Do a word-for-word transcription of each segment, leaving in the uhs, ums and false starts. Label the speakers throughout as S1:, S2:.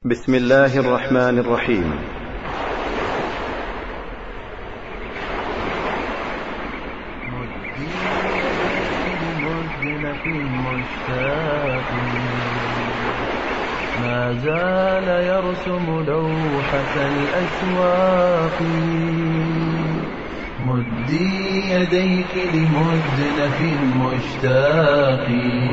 S1: بسم الله الرحمن الرحيم.
S2: ما زال يرسم لوحة الأشواق، مدي يديك لمدنف مشتاق،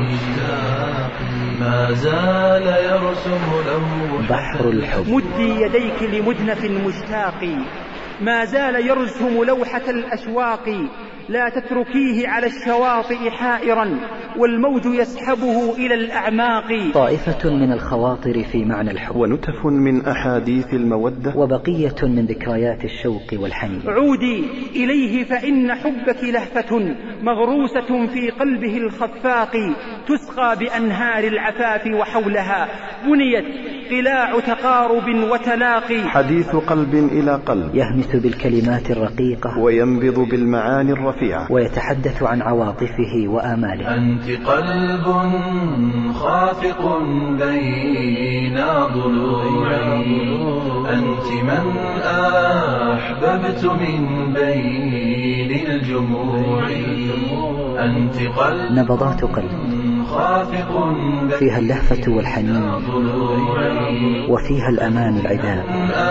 S2: ما زال يرسم لوحة
S3: بحر الحب.
S4: مدي يديك لمدنف مشتاق، ما زال يرسم لوحة الأشواق، لا تتركيه على الشواطئ حائرا والموج يسحبه إلى الأعماق.
S3: طائفة من الخواطر في معنى الحب،
S1: ونتف من أحاديث المودة،
S3: وبقية من ذكريات الشوق والحنين.
S4: عودي إليه فإن حبك لهفة مغروسة في قلبه الخفاق، تسقى بأنهار العفاف وحولها بنيت قلاع تقارب وتلاقي.
S1: حديث قلب إلى قلب،
S3: يهمس بالكلمات الرقيقة
S1: وينبض بالمعاني الرفيعة،
S3: ويتحدث عن عواطفه وآماله.
S2: أنت قلب خافق بين ضلوعي، أنت من أحببت من بين الجموع، أنت قلب
S3: نبضات قلب
S2: خافق
S3: فيها اللهفة والحنين، وفيها الأمان العذاب،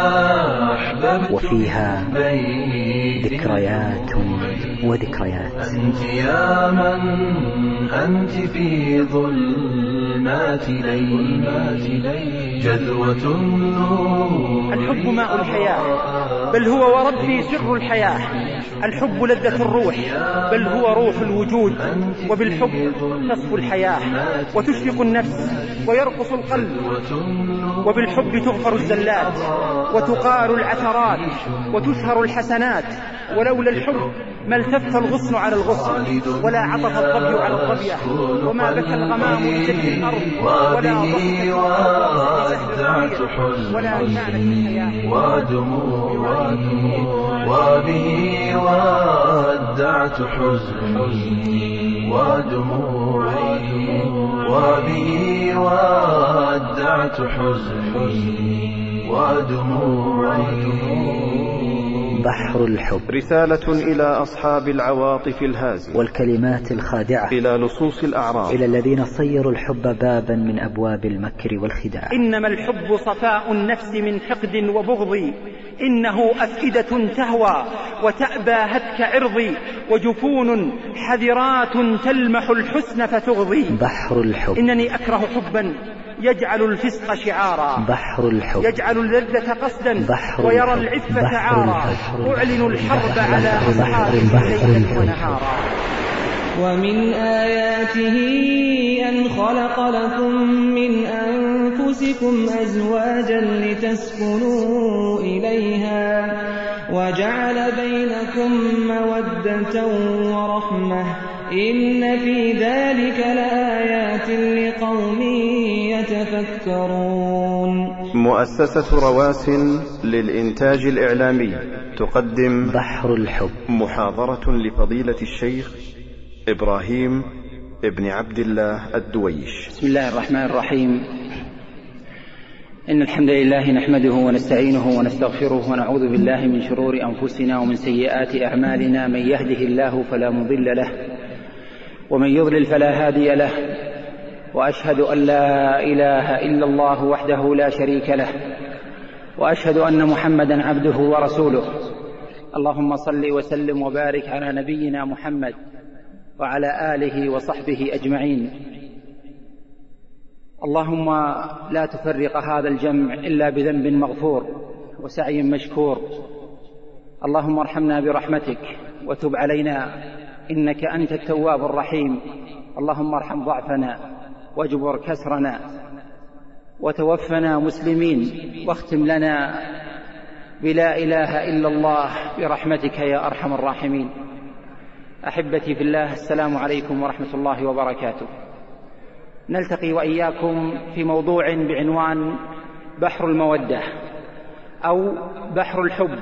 S3: وفيها ذكريات وذكريات.
S2: أنت يا من أنت في ظلمات ليل، جذوة النور.
S4: الحب ماء الحياة بل هو وربي سر الحياة، الحب لذة الروح بل هو روح الوجود، وبالحب تصفو الحياة وتشرق النفس ويرقص القلب، وبالحب تغفر الزلات وتقال العثرات وتشهر الحسنات. ولولا الحب ما التف الغصن على الغصن، ولا عطف الظبي على الظبية، وما بكى الغمام لجد الأرض، ولا ضحك
S2: ودعت حزن
S4: ولا كانت الحياة
S2: ودموع، وبه ودعت حزن ودموع، وبه ودعت حزن ودموع.
S3: بحر الحب.
S1: رسالة إلى أصحاب العواطف الهازلة
S3: والكلمات الخادعة،
S1: إلى لصوص الأعراض،
S3: إلى الذين صيروا الحب بابا من أبواب المكر والخداع.
S4: إنما الحب صفاء النفس من حقد وبغض، إنه أفئدة تهوى وتأبى هتك عرضي، وجفون حذرات تلمح الحسن فتغضي.
S3: بحر الحب.
S4: إنني أكره حبا يجعل الفسق شعارا،
S3: بحر الحب.
S4: يجعل اللذة قصدا
S3: بحر
S4: ويرى
S3: الحب.
S4: العفة
S3: بحر
S4: عارا،
S3: الحب.
S4: أعلن الحرب
S3: بحر
S4: على
S3: الحب.
S4: أصحابه
S3: بحر
S4: ليلا
S3: الحب.
S4: ونهارا.
S5: ومن آياته أن خلق لكم من أنفسكم أزواجا لتسكنوا إليها، وجعل بينكم مودة ورحمة، إن في ذلك لآيات لقوم يتفكرون.
S1: مؤسسة رواس للإنتاج الإعلامي تقدم
S3: بحر الحب.
S1: محاضرة لفضيلة الشيخ إبراهيم ابن عبد الله الدويش.
S6: بسم الله الرحمن الرحيم. إن الحمد لله نحمده ونستعينه ونستغفره، ونعوذ بالله من شرور أنفسنا ومن سيئات أعمالنا، من يهده الله فلا مضل له ومن يضلل فلا هادي له، وأشهد أن لا إله إلا الله وحده لا شريك له، وأشهد أن محمدا عبده ورسوله. اللهم صل وسلم وبارك على نبينا محمد وعلى آله وصحبه أجمعين. اللهم لا تفرق هذا الجمع إلا بذنب مغفور وسعي مشكور. اللهم ارحمنا برحمتك وتب علينا إنك أنت التواب الرحيم. اللهم ارحم ضعفنا واجبر كسرنا وتوفنا مسلمين، واختم لنا بلا إله إلا الله برحمتك يا أرحم الراحمين. أحبتي في الله، السلام عليكم ورحمة الله وبركاته. نلتقي وإياكم في موضوع بعنوان بحر المودة أو بحر الحب.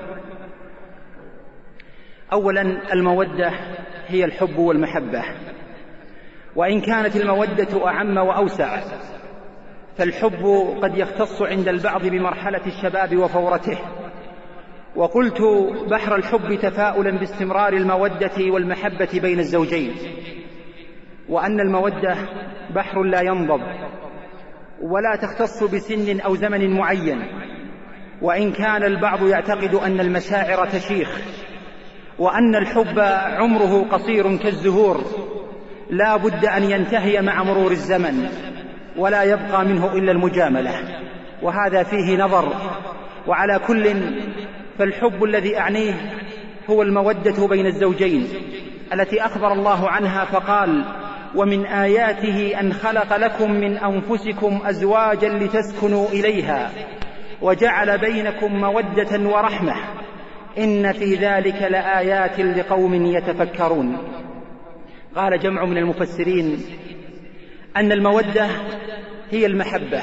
S6: أولا، المودة هي الحب والمحبة، وإن كانت المودة أعم وأوسع، فالحب قد يختص عند البعض بمرحلة الشباب وفورته. وقلت بحر الحب تفاؤلا باستمرار المودة والمحبة بين الزوجين، وأن المودة بحر لا ينضب ولا تختص بسن أو زمن معين، وإن كان البعض يعتقد أن المشاعر تشيخ، وأن الحب عمره قصير كالزهور لا بد أن ينتهي مع مرور الزمن ولا يبقى منه إلا المجاملة، وهذا فيه نظر. وعلى كل فالحب الذي أعنيه هو المودة بين الزوجين التي أخبر الله عنها فقال: ومن آياته أن خلق لكم من أنفسكم أزواجا لتسكنوا إليها وجعل بينكم مودة ورحمة إن في ذلك لآيات لقوم يتفكرون. قال جمع من المفسرين أن المودة هي المحبة.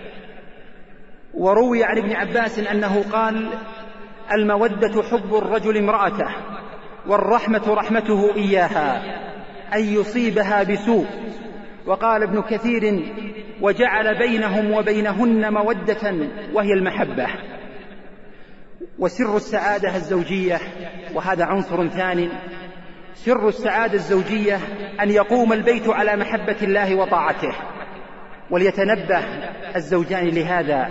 S6: وروي عن ابن عباس أنه قال: المودة حب الرجل امرأته، والرحمة رحمته إياها، أن يصيبها بسوء. وقال ابن كثير: وجعل بينهم وبينهن مودة وهي المحبة. وسر السعادة الزوجية، وهذا عنصر ثاني، سر السعادة الزوجية أن يقوم البيت على محبة الله وطاعته. وليتنبه الزوجان لهذا،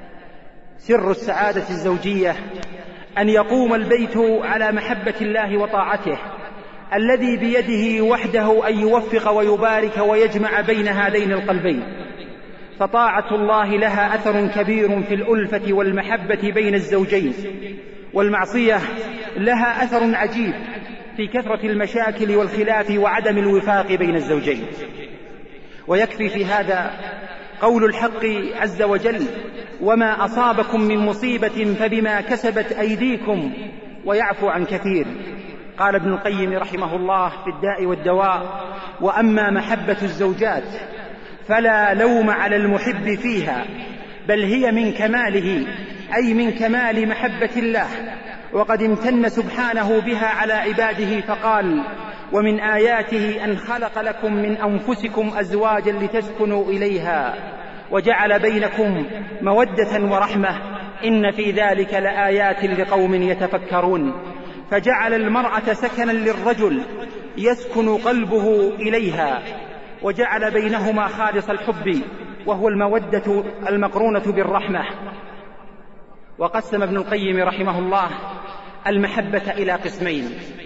S6: سر السعادة الزوجية أن يقوم البيت على محبة الله وطاعته، الذي بيده وحده أن يوفق ويبارك ويجمع بين هذين القلبين. فطاعة الله لها أثر كبير في الألفة والمحبة بين الزوجين، والمعصية لها أثر عجيب في كثرة المشاكل والخلاف وعدم الوفاق بين الزوجين. ويكفي في هذا قول الحق عز وجل: وما أصابكم من مصيبة فبما كسبت أيديكم ويعفو عن كثير. قال ابن القيم رحمه الله في الداء والدواء: وأما محبة الزوجات فلا لوم على المحب فيها، بل هي من كماله، أي من كمال محبة الله، وقد امتن سبحانه بها على عباده فقال: ومن آياته أن خلق لكم من أنفسكم أزواجا لتسكنوا إليها وجعل بينكم مودة ورحمة إن في ذلك لآيات لقوم يتفكرون. فجعل المرأة سكنا للرجل يسكن قلبه إليها، وجعل بينهما خالص الحب وهو المودة المقرونة بالرحمة. وقسم ابن القيم رحمه الله المحبة إلى قسمين: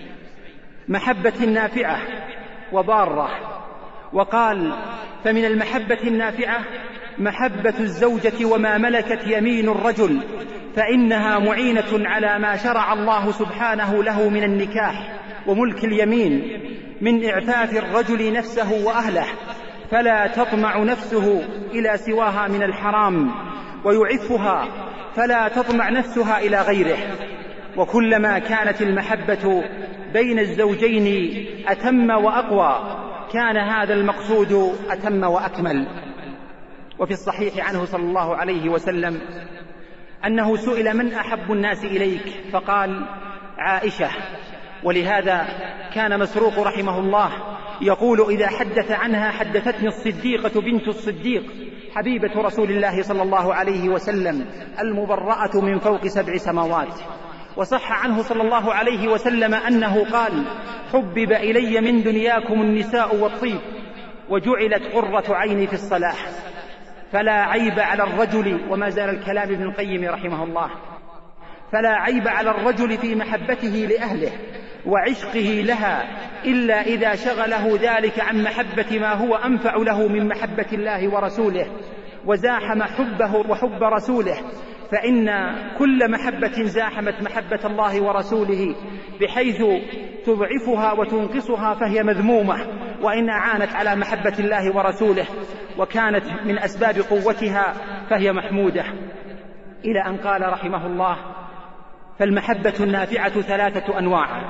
S6: محبة نافعة وضارة. وقال: فمن المحبة النافعة محبة الزوجة وما ملكت يمين الرجل، فإنها معينة على ما شرع الله سبحانه له من النكاح وملك اليمين من إعفاف الرجل نفسه وأهله، فلا تطمع نفسه إلى سواها من الحرام، ويعفها فلا تطمع نفسها إلى غيره. وكلما كانت المحبة بين الزوجين أتم وأقوى كان هذا المقصود أتم وأكمل. وفي الصحيح عنه صلى الله عليه وسلم أنه سئل: من أحب الناس إليك؟ فقال: عائشة. ولهذا كان مسروق رحمه الله يقول: إذا حدث عنها حدثتني الصديقة بنت الصديق حبيبة رسول الله صلى الله عليه وسلم المبرأة من فوق سبع سماوات. وصح عنه صلى الله عليه وسلم أنه قال: حبب إلي من دنياكم النساء والطيب، وجعلت قرة عيني في الصلاة. فلا عيب على الرجل، وما زال الكلام ابن القيم رحمه الله، فلا عيب على الرجل في محبته لأهله وعشقه لها، إلا إذا شغله ذلك عن محبة ما هو أنفع له من محبة الله ورسوله، وزاحم حبه وحب رسوله. فإن كل محبة زاحمت محبة الله ورسوله بحيث تضعفها وتنقصها فهي مذمومة، وإن أعانت على محبة الله ورسوله وكانت من أسباب قوتها فهي محمودة. إلى أن قال رحمه الله: فالمحبة النافعة ثلاثة أنواع: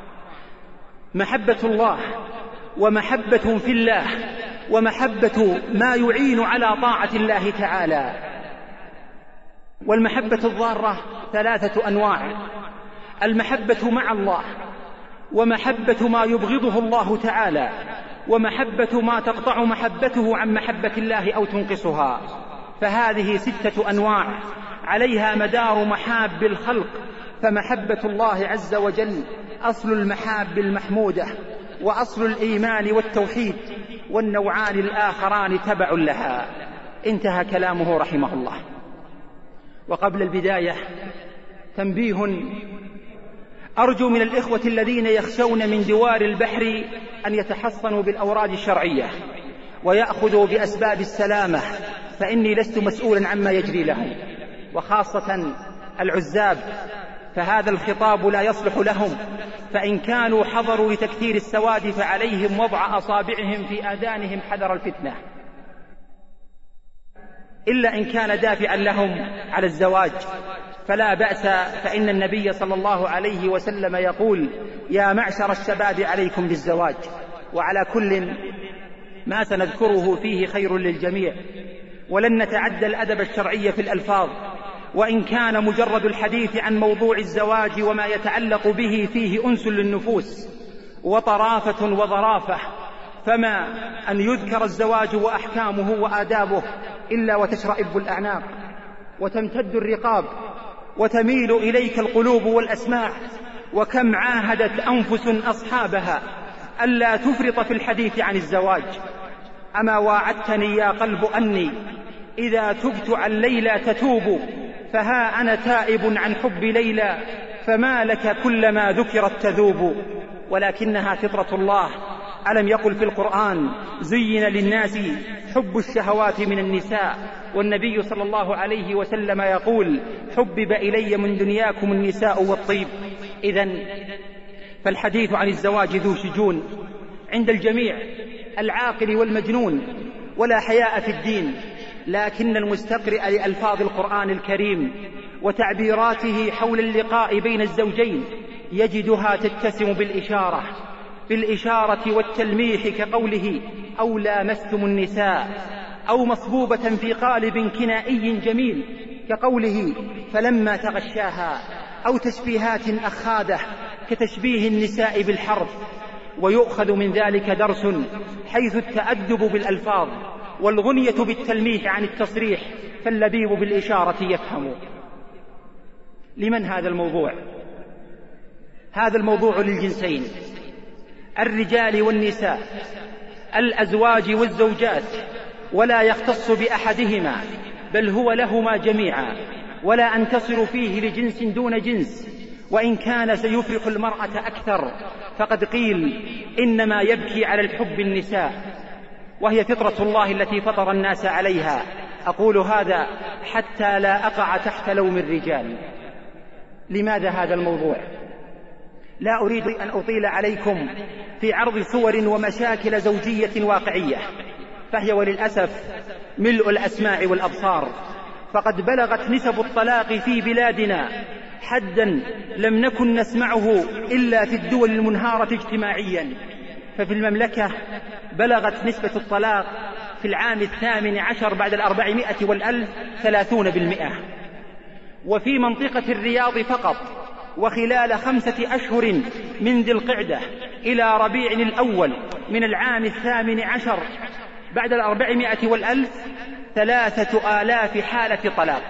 S6: محبة الله، ومحبة في الله، ومحبة ما يعين على طاعة الله تعالى. والمحبة الضارة ثلاثة أنواع: المحبة مع الله، ومحبة ما يبغضه الله تعالى، ومحبة ما تقطع محبته عن محبة الله أو تنقصها.
S4: فهذه ستة أنواع عليها مدار محاب الخلق، فمحبة الله عز وجل أصل المحاب المحمودة وأصل الإيمان والتوحيد، والنوعان الآخران تبع لها. انتهى كلامه رحمه الله. وقبل البداية تنبيه: أرجو من الإخوة الذين يخشون من دوار البحر أن يتحصنوا بالأوراد الشرعية ويأخذوا بأسباب السلامة، فإني لست مسؤولا عما يجري لهم، وخاصة العزاب، فهذا الخطاب لا يصلح لهم، فإن كانوا حضروا لتكثير السواد فعليهم وضع أصابعهم في آذانهم حذر الفتنة، إلا إن كان دافعا لهم على الزواج فلا بأس، فإن النبي صلى الله عليه وسلم يقول: يا معشر الشباب عليكم بالزواج. وعلى كل ما سنذكره فيه خير للجميع، ولن نتعدى الأدب الشرعي في الألفاظ، وإن كان مجرد الحديث عن موضوع الزواج وما يتعلق به فيه أنس للنفوس وطرافة وظرافة، فما أن يذكر الزواج وأحكامه وآدابه إلا وتشرئب الأعناق وتمتد الرقاب وتميل إليك القلوب والأسماع. وكم عاهدت أنفس أصحابها ألا تفرط في الحديث عن الزواج. أما واعدتني يا قلب أني إذا تبت عن ليلى تتوب، فها أنا تائب عن حب ليلى، فما لك كلما ذكرت تذوب. ولكنها فطرة الله. ألم يقل في القرآن: زين للناس حب الشهوات من النساء، والنبي صلى الله عليه وسلم يقول: حبب إلي من دنياكم النساء والطيب. إذن فالحديث عن الزواج ذو شجون عند الجميع، العاقل والمجنون، ولا حياء في الدين، لكن المستقرئ لألفاظ القرآن الكريم وتعبيراته حول اللقاء بين الزوجين يجدها تتسم بالإشارة بالإشارة والتلميح، كقوله: أو لامستم النساء، أو مصبوبة في قالب كنائي جميل كقوله: فلما تغشاها، أو تشبيهات أخاذة كتشبيه النساء بالحرث. ويؤخذ من ذلك درس، حيث التأدب بالألفاظ والغنية بالتلميح عن التصريح، فاللبيب بالإشارة يفهم. لمن هذا الموضوع؟ هذا الموضوع للجنسين، الرجال والنساء، الأزواج والزوجات، ولا يختص بأحدهما، بل هو لهما جميعا، ولا أنتصر فيه لجنس دون جنس، وإن كان سيفرح المرأة أكثر، فقد قيل: إنما يبكي على الحب النساء، وهي فطرة الله التي فطر الناس عليها. أقول هذا حتى لا أقع تحت لوم الرجال. لماذا هذا الموضوع؟ لا أريد أن أطيل عليكم في عرض صور ومشاكل زوجية واقعية، فهي وللأسف ملء الأسماع والأبصار، فقد بلغت نسب الطلاق في بلادنا حدا لم نكن نسمعه إلا في الدول المنهارة اجتماعيا. ففي المملكة بلغت نسبة الطلاق في العام الثامن عشر بعد الأربعمائة والألف ثلاثون بالمئة، وفي منطقة الرياض فقط وخلال خمسة أشهر من ذي القعدة إلى ربيع الأول من العام الثامن عشر بعد الأربعمائة والألف ثلاثة آلاف حالة طلاق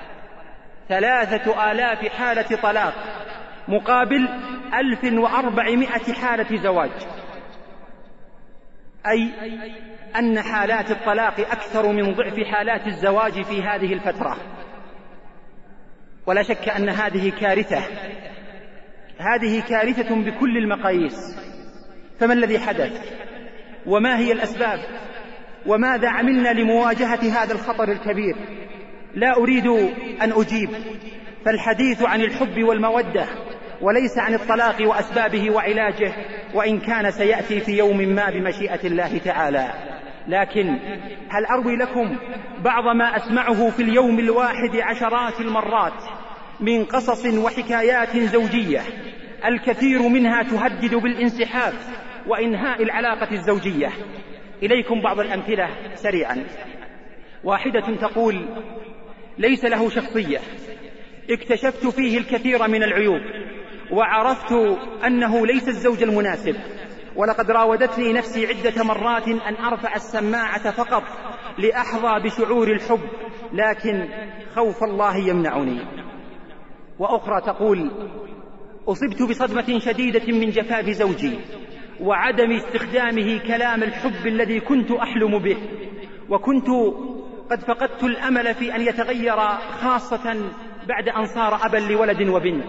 S4: ثلاثة آلاف حالة طلاق مقابل ألف وأربعمائة حالة زواج، أي أن حالات الطلاق أكثر من ضعف حالات الزواج في هذه الفترة. ولا شك أن هذه كارثة، هذه كارثة بكل المقاييس. فما الذي حدث؟ وما هي الأسباب؟ وماذا عملنا لمواجهة هذا الخطر الكبير؟ لا أريد أن أجيب، فالحديث عن الحب والمودة وليس عن الطلاق وأسبابه وعلاجه، وإن كان سيأتي في يوم ما بمشيئة الله تعالى. لكن هل أروي لكم بعض ما أسمعه في اليوم الواحد عشرات المرات من قصص وحكايات زوجية، الكثير منها تهدد بالانسحاب وإنهاء العلاقة الزوجية؟ إليكم بعض الأمثلة سريعا. واحدة تقول: ليس له شخصية، اكتشفت فيه الكثير من العيوب، وعرفت أنه ليس الزوج المناسب، ولقد راودتني نفسي عدة مرات أن أرفع السماعة فقط لأحظى بشعور الحب، لكن خوف الله يمنعني. وأخرى تقول: أصبت بصدمة شديدة من جفاف زوجي وعدم استخدامه كلام الحب الذي كنت أحلم به، وكنت قد فقدت الأمل في أن يتغير، خاصة بعد أن صار أبا لولد وبنت.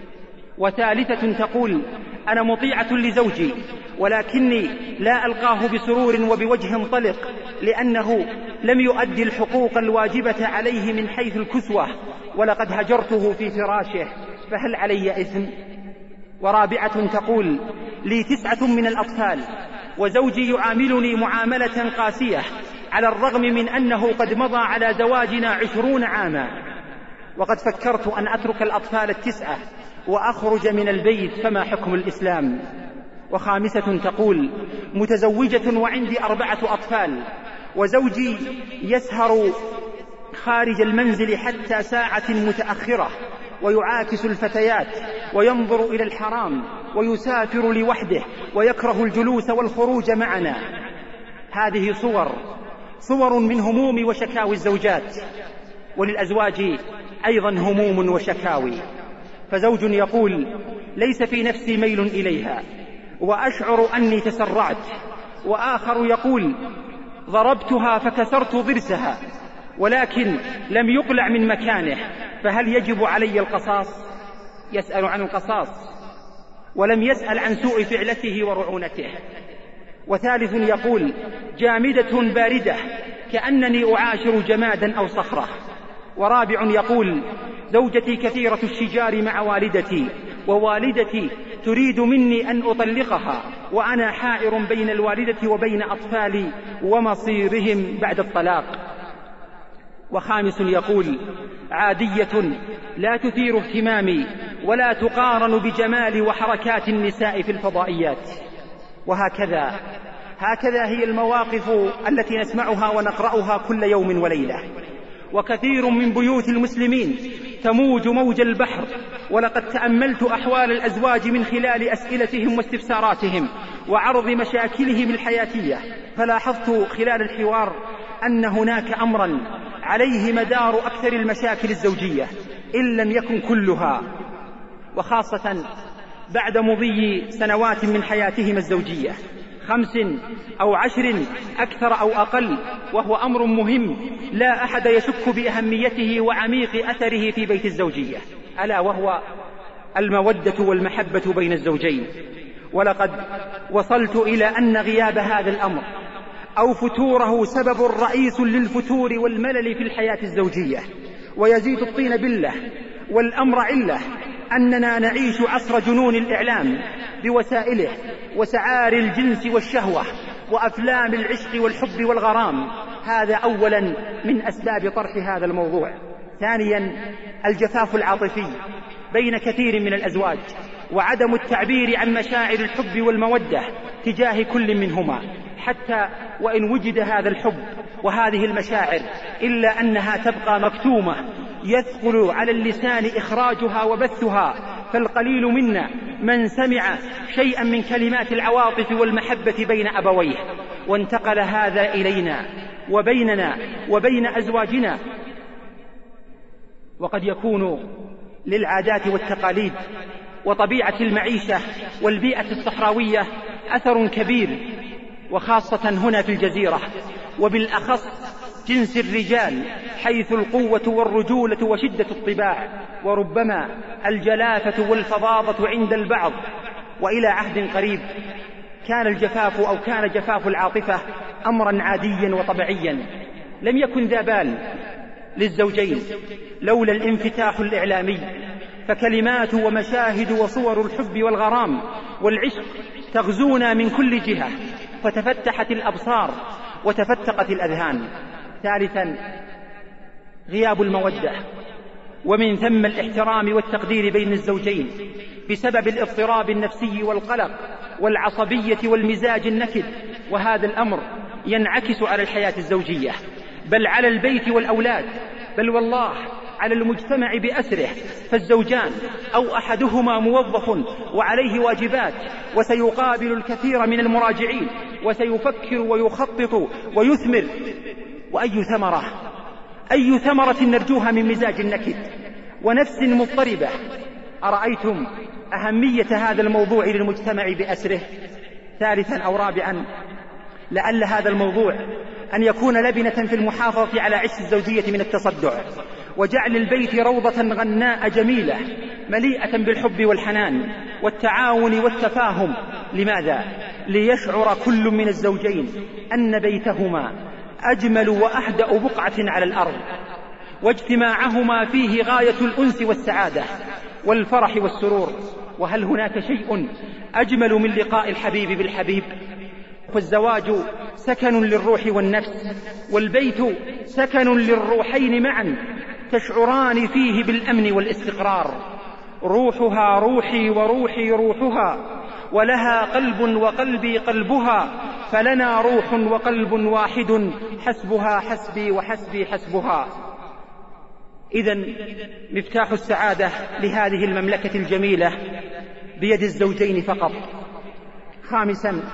S4: وثالثة تقول: أنا مطيعة لزوجي ولكني لا ألقاه بسرور وبوجه طلق، لأنه لم يؤدي الحقوق الواجبة عليه من حيث الكسوة، ولقد هجرته في فراشه، فهل علي إثم؟ ورابعة تقول: لي تسعة من الأطفال وزوجي يعاملني معاملة قاسية، على الرغم من أنه قد مضى على زواجنا عشرون عاما، وقد فكرت أن أترك الأطفال التسعة وأخرج من البيت، فما حكم الإسلام؟ وخامسة تقول: متزوجة وعندي أربعة أطفال، وزوجي يسهر خارج المنزل حتى ساعة متأخرة، ويعاكس الفتيات وينظر إلى الحرام، ويسافر لوحده ويكره الجلوس والخروج معنا. هذه صور صور من هموم وشكاوي الزوجات، وللأزواج أيضا هموم وشكاوي. فزوج يقول: ليس في نفسي ميل إليها وأشعر أني تسرعت، وآخر يقول: ضربتها فكسرت ضرسها ولكن لم يقلع من مكانه، فهل يجب علي القصاص؟ يسأل عن القصاص ولم يسأل عن سوء فعلته ورعونته. وثالث يقول: جامدة باردة كأنني أعاشر جمادا أو صخرة. ورابع يقول: زوجتي كثيرة الشجار مع والدتي، ووالدتي تريد مني أن أطلقها، وأنا حائر بين الوالدة وبين أطفالي ومصيرهم بعد الطلاق. وخامس يقول: عادية لا تثير اهتمامي ولا تقارن بجمال وحركات النساء في الفضائيات. وهكذا هكذا هي المواقف التي نسمعها ونقرأها كل يوم وليلة. وكثير من بيوت المسلمين تموج موج البحر، ولقد تأملت أحوال الأزواج من خلال أسئلتهم واستفساراتهم وعرض مشاكلهم الحياتية، فلاحظت خلال الحوار أن هناك أمرا عليه مدار أكثر المشاكل الزوجية إن لم يكن كلها، وخاصة بعد مضي سنوات من حياتهم الزوجية، خمس أو عشر أكثر أو أقل، وهو أمر مهم لا أحد يشك بأهميته وعميق أثره في بيت الزوجية، ألا وهو المودة والمحبة بين الزوجين. ولقد وصلت إلى أن غياب هذا الأمر أو فتوره سبب رئيس للفتور والملل في الحياة الزوجية، ويزيد الطين بالله والأمر علة أننا نعيش عصر جنون الإعلام بوسائله وسعار الجنس والشهوة وأفلام العشق والحب والغرام. هذا أولا من أسباب طرح هذا الموضوع. ثانيا، الجفاف العاطفي بين كثير من الأزواج، وعدم التعبير عن مشاعر الحب والمودة تجاه كل منهما، حتى وإن وجد هذا الحب وهذه المشاعر إلا أنها تبقى مكتومة يثقل على اللسان إخراجها وبثها. فالقليل منا من سمع شيئا من كلمات العواطف والمحبة بين أبويه، وانتقل هذا إلينا وبيننا وبين أزواجنا. وقد يكون للعادات والتقاليد وطبيعة المعيشة والبيئة الصحراوية أثر كبير، وخاصة هنا في الجزيرة، وبالأخص جنس الرجال، حيث القوة والرجولة وشدة الطباع، وربما الجلافة والفظاظة عند البعض. وإلى عهد قريب كان الجفاف أو كان جفاف العاطفة أمرا عاديا وطبيعيا، لم يكن ذا بال للزوجين لولا الانفتاح الإعلامي، فكلمات ومشاهد وصور الحب والغرام والعشق تغزونا من كل جهة، فتفتحت الأبصار وتفتقت الأذهان. ثالثا، غياب المودة، ومن ثم الاحترام والتقدير بين الزوجين بسبب الاضطراب النفسي والقلق والعصبية والمزاج النكد. وهذا الأمر ينعكس على الحياة الزوجية، بل على البيت والأولاد، بل والله على المجتمع بأسره. فالزوجان أو أحدهما موظف وعليه واجبات، وسيقابل الكثير من المراجعين، وسيفكر ويخطط ويثمر. وأي ثمرة أي ثمرة نرجوها من مزاج نكد ونفس مضطربة؟ أرأيتم أهمية هذا الموضوع للمجتمع بأسره؟ ثالثا أو رابعا، لعل هذا الموضوع أن يكون لبنة في المحافظة على عش الزوجية من التصدع، وجعل البيت روضة غناء جميلة مليئة بالحب والحنان والتعاون والتفاهم. لماذا؟ ليشعر كل من الزوجين أن بيتهما أجمل وأهدأ بقعة على الأرض، واجتماعهما فيه غاية الأنس والسعادة والفرح والسرور. وهل هناك شيء أجمل من لقاء الحبيب بالحبيب؟ فالزواج سكن للروح والنفس، والبيت سكن للروحين معا، تشعران فيه بالأمن والاستقرار. روحها روحي وروحي روحها، ولها قلب وقلبي قلبها، فلنا روح وقلب واحد، حسبها حسبي وحسبي حسبها. إذن مفتاح السعادة لهذه المملكة الجميلة بيد الزوجين فقط. خامسا،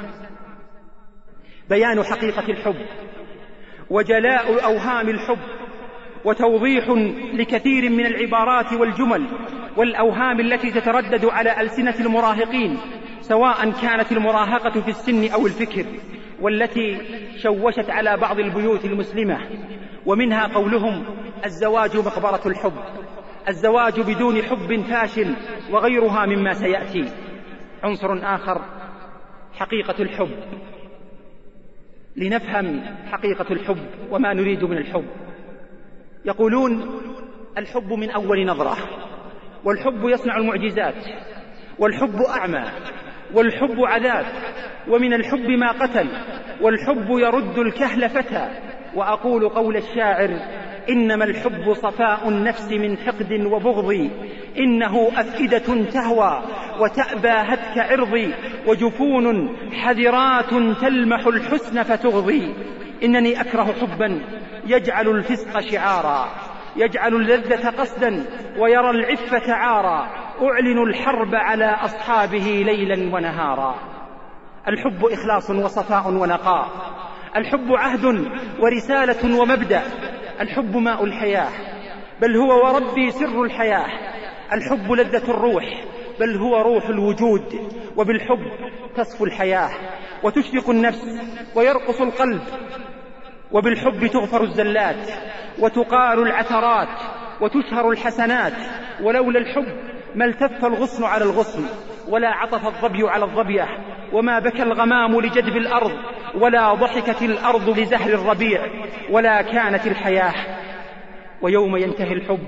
S4: بيان حقيقة الحب وجلاء أوهام الحب، وتوضيح لكثير من العبارات والجمل والأوهام التي تتردد على ألسنة المراهقين، سواء كانت المراهقة في السن أو الفكر، والتي شوشت على بعض البيوت المسلمة. ومنها قولهم: الزواج مقبرة الحب، الزواج بدون حب فاشل، وغيرها مما سيأتي. عنصر آخر، حقيقة الحب. لنفهم حقيقة الحب وما نريد من الحب. يقولون: الحب من أول نظرة، والحب يصنع المعجزات، والحب أعمى، والحب عذاب، ومن الحب ما قتل، والحب يرد الكهل فتى. وأقول قول الشاعر: إنما الحب صفاء النفس من حقد وبغض، إنه أفئدة تهوى وتأبى هتك عرضي، وجفون حذرات تلمح الحسن فتغضي. إنني أكره حبا يجعل الفسق شعارا، يجعل اللذة قصدا ويرى العفة عارا، أعلن الحرب على أصحابه ليلا ونهارا. الحب إخلاص وصفاء ونقاء، الحب عهد ورسالة ومبدأ، الحب ماء الحياة بل هو وربي سر الحياة، الحب لذة الروح بل هو روح الوجود، وبالحب تصفو الحياة وتشرق النفس ويرقص القلب، وبالحب تغفر الزلات وتقال العثرات وتشهر الحسنات. ولولا الحب ما التف الغصن على الغصن، ولا عطف الظبي على الظبية، وما بكى الغمام لجدب الأرض، ولا ضحكت الأرض لزهر الربيع، ولا كانت الحياة. ويوم ينتهي الحب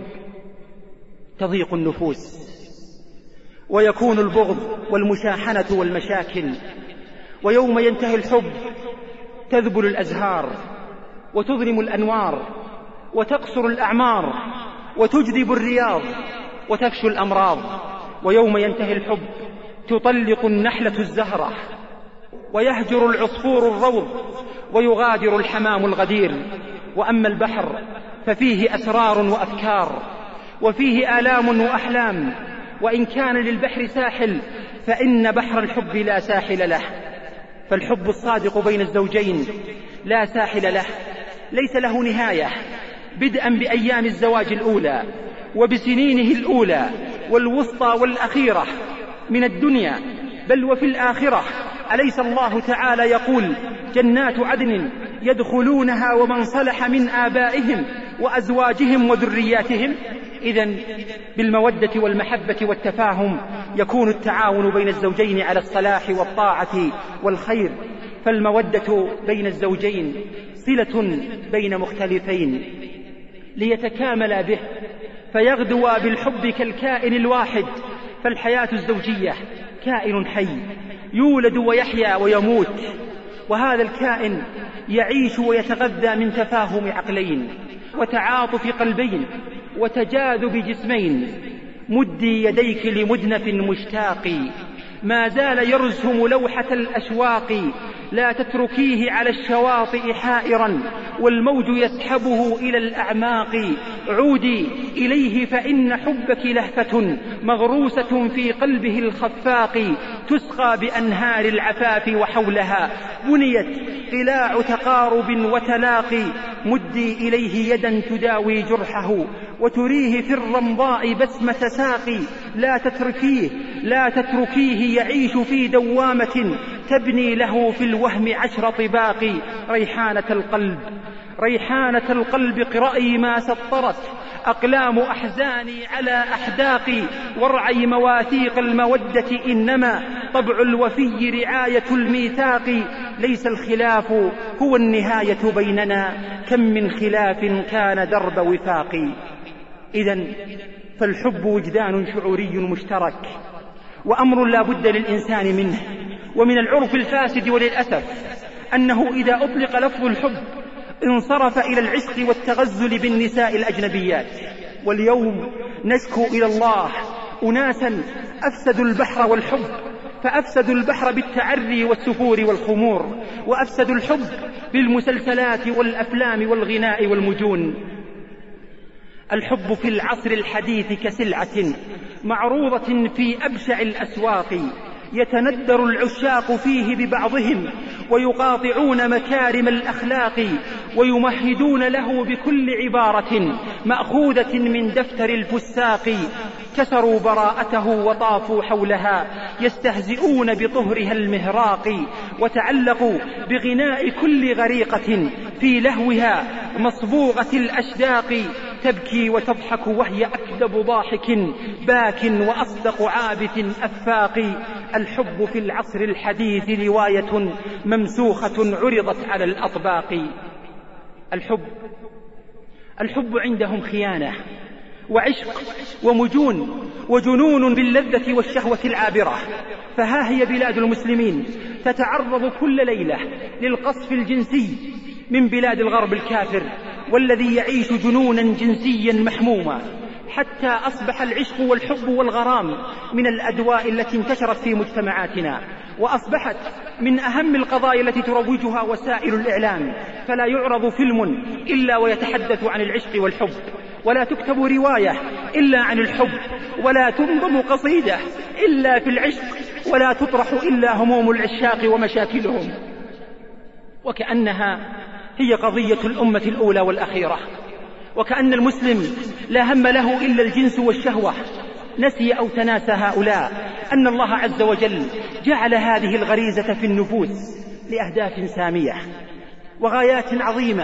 S4: تضيق النفوس، ويكون البغض والمشاحنة والمشاكل. ويوم ينتهي الحب تذبل الأزهار وتظلم الأنوار وتقصر الأعمار وتجذب الرياض وتفشو الأمراض. ويوم ينتهي الحب تطلق النحلة الزهرة ويهجر العصفور الروض ويغادر الحمام الغدير. وأما البحر ففيه أسرار وأفكار، وفيه آلام وأحلام، وإن كان للبحر ساحل فإن بحر الحب لا ساحل له. فالحب الصادق بين الزوجين لا ساحل له، ليس له نهاية، بدءا بأيام الزواج الأولى وبسنينه الأولى والوسطى والأخيرة من الدنيا بل وفي الآخرة. أليس الله تعالى يقول: جنات عدن يدخلونها ومن صلح من آبائهم وأزواجهم وذرياتهم؟ إذن بالمودة والمحبة والتفاهم يكون التعاون بين الزوجين على الصلاح والطاعة والخير. فالمودة بين الزوجين صلة بين مختلفين ليتكاملا به، فيغدوا بالحب كالكائن الواحد. فالحياة الزوجية كائن حي يولد ويحيا ويموت، وهذا الكائن يعيش ويتغذى من تفاهم عقلين وتعاطف قلبين وتجاذب جسمين. مدي يديك لمدنف مشتاق، ما زال يرسم لوحة الأشواق، لا تتركيه على الشواطئ حائرا والموج يسحبه إلى الأعماق. عودي إليه فإن حبك لهفة مغروسة في قلبه الخفاق، تسقى بأنهار العفاف وحولها بنيت قلاع تقارب وتلاقي. مدي إليه يدا تداوي جرحه وتريه في الرمضاء بسمة ساقي. لا تتركيه لا تتركيه يعيش في دوامة تبني له في الوهم عشر طباق. ريحانة القلب ريحانة القلب اقرأي ما سطرت أقلام أحزاني على أحداقي. وارعي مواثيق المودة إنما طبع الوفي رعاية الميثاق. ليس الخلاف هو النهاية بيننا كم من خلاف كان درب وفاق. إذن فالحب وجدان شعوري مشترك وأمر لا بد للإنسان منه. ومن العرف الفاسد وللأسف أنه إذا أطلق لفظ الحب انصرف إلى العشق والتغزل بالنساء الأجنبيات. واليوم نشكو إلى الله أناسا أفسدوا البحر والحب، فأفسدوا البحر بالتعري والسفور والخمور، وأفسدوا الحب بالمسلسلات والأفلام والغناء والمجون. الحب في العصر الحديث كسلعة معروضة في أبشع الأسواق، يتندر العشاق فيه ببعضهم ويقاطعون مكارم الأخلاق، ويمهدون له بكل عبارة مأخوذة من دفتر الفساق. كسروا براءته وطافوا حولها يستهزئون بطهرها المهراق، وتعلقوا بغناء كل غريقة في لهوها مصبوغة الأشداق. تبكي وتضحك وهي أكذب ضاحك باك وأصدق عابث أفاق. الحب في العصر الحديث رواية ممسوخة عرضت على الأطباق. الحب الحب عندهم خيانة وعشق ومجون وجنون باللذة والشهوة العابرة. فها هي بلاد المسلمين تتعرض كل ليلة للقصف الجنسي من بلاد الغرب الكافر، والذي يعيش جنونا جنسيا محموما، حتى أصبح العشق والحب والغرام من الأدواء التي انتشرت في مجتمعاتنا، وأصبحت من أهم القضايا التي تروجها وسائل الإعلام. فلا يعرض فيلم إلا ويتحدث عن العشق والحب، ولا تكتب رواية إلا عن الحب، ولا تنظم قصيدة إلا في العشق، ولا تطرح إلا هموم العشاق ومشاكلهم، وكأنها هي قضية الأمة الأولى والأخيرة، وكأن المسلم لا هم له إلا الجنس والشهوة. نسي أو تناسى هؤلاء أن الله عز وجل جعل هذه الغريزة في النفوس لأهداف سامية وغايات عظيمة،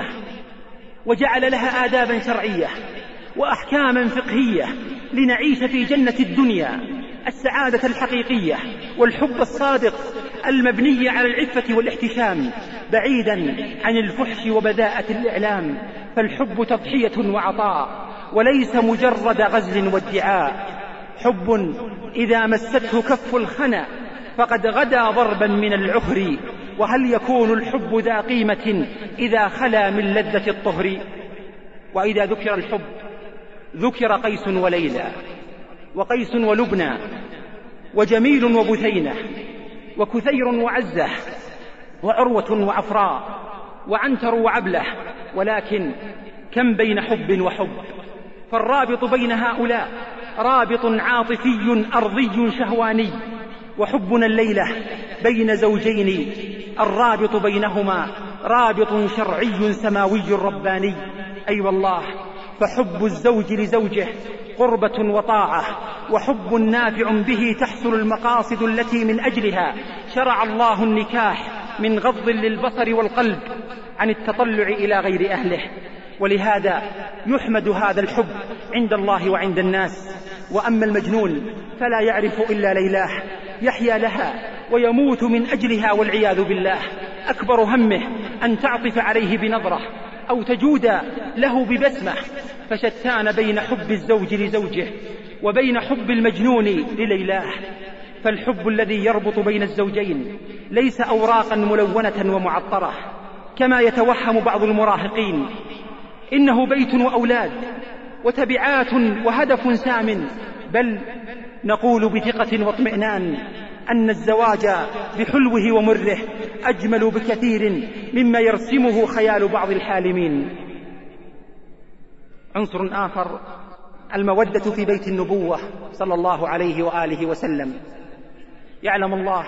S4: وجعل لها آدابا شرعية وأحكاما فقهية لنعيش في جنة الدنيا السعادة الحقيقية والحب الصادق المبني على العفة والاحتشام، بعيدا عن الفحش وبذاءة الإعلام. فالحب تضحية وعطاء وليس مجرد غزل وادعاء. حب إذا مسته كف الخنا فقد غدا ضربا من العهر، وهل يكون الحب ذا قيمة إذا خلا من لذة الطهر؟ وإذا ذكر الحب ذكر قيس وليلى، وقيس ولبنى، وجميل وبثينة، وكثير وعزة، وعروة وعفراء، وعنتر وعبلة. ولكن كم بين حب وحب؟ فالرابط بين هؤلاء رابط عاطفي أرضي شهواني، وحبنا الليلة بين زوجين الرابط بينهما رابط شرعي سماوي رباني. أي أيوة والله، فحب الزوج لزوجه قربة وطاعة، وحب نافع به تحصل المقاصد التي من أجلها شرع الله النكاح من غض للبصر والقلب عن التطلع إلى غير أهله. ولهذا يحمد هذا الحب عند الله وعند الناس. وأما المجنون فلا يعرف إلا ليلاه، يحيا لها ويموت من أجلها والعياذ بالله. أكبر همه أن تعطف عليه بنظرة أو تجود له ببسمة. فشتان بين حب الزوج لزوجه وبين حب المجنون لليلاه. فالحب الذي يربط بين الزوجين ليس أوراقا ملونة ومعطرة كما يتوهم بعض المراهقين، إنه بيت وأولاد وتبعات وهدف سام. بل نقول بثقة واطمئنان أن الزواج بحلوه ومره أجمل بكثير مما يرسمه خيال بعض الحالمين. عنصر آخر المودة في بيت النبوة صلى الله عليه وآله وسلم. يعلم الله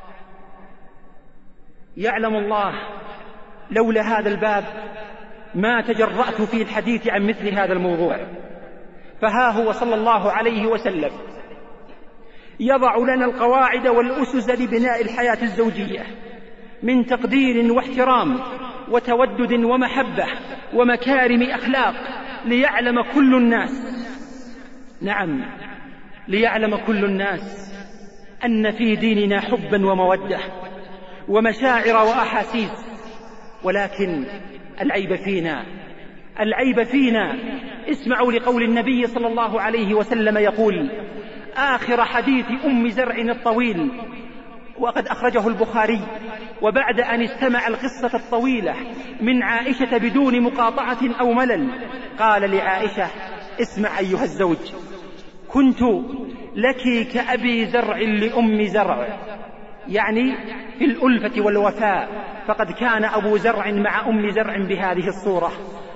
S4: يعلم الله لولا هذا الباب ما تجرأت في الحديث عن مثل هذا الموضوع، فها هو صلى الله عليه وسلم يضع لنا القواعد والأسس لبناء الحياة الزوجية من تقدير واحترام وتودد ومحبة ومكارم أخلاق، ليعلم كل الناس، نعم ليعلم كل الناس أن في ديننا حبا ومودة ومشاعر وأحاسيس، ولكن العيب فينا العيب فينا اسمعوا لقول النبي صلى الله عليه وسلم يقول آخر حديث أم زرع الطويل، وقد أخرجه البخاري، وبعد أن استمع القصة الطويلة من عائشة بدون مقاطعة أو ملل قال لعائشة: اسمع أيها الزوج، كنت لك كأبي زرع لأم زرع، يعني في الألفة والوفاء، فقد كان أبو زرع مع أم زرع بهذه الصورة.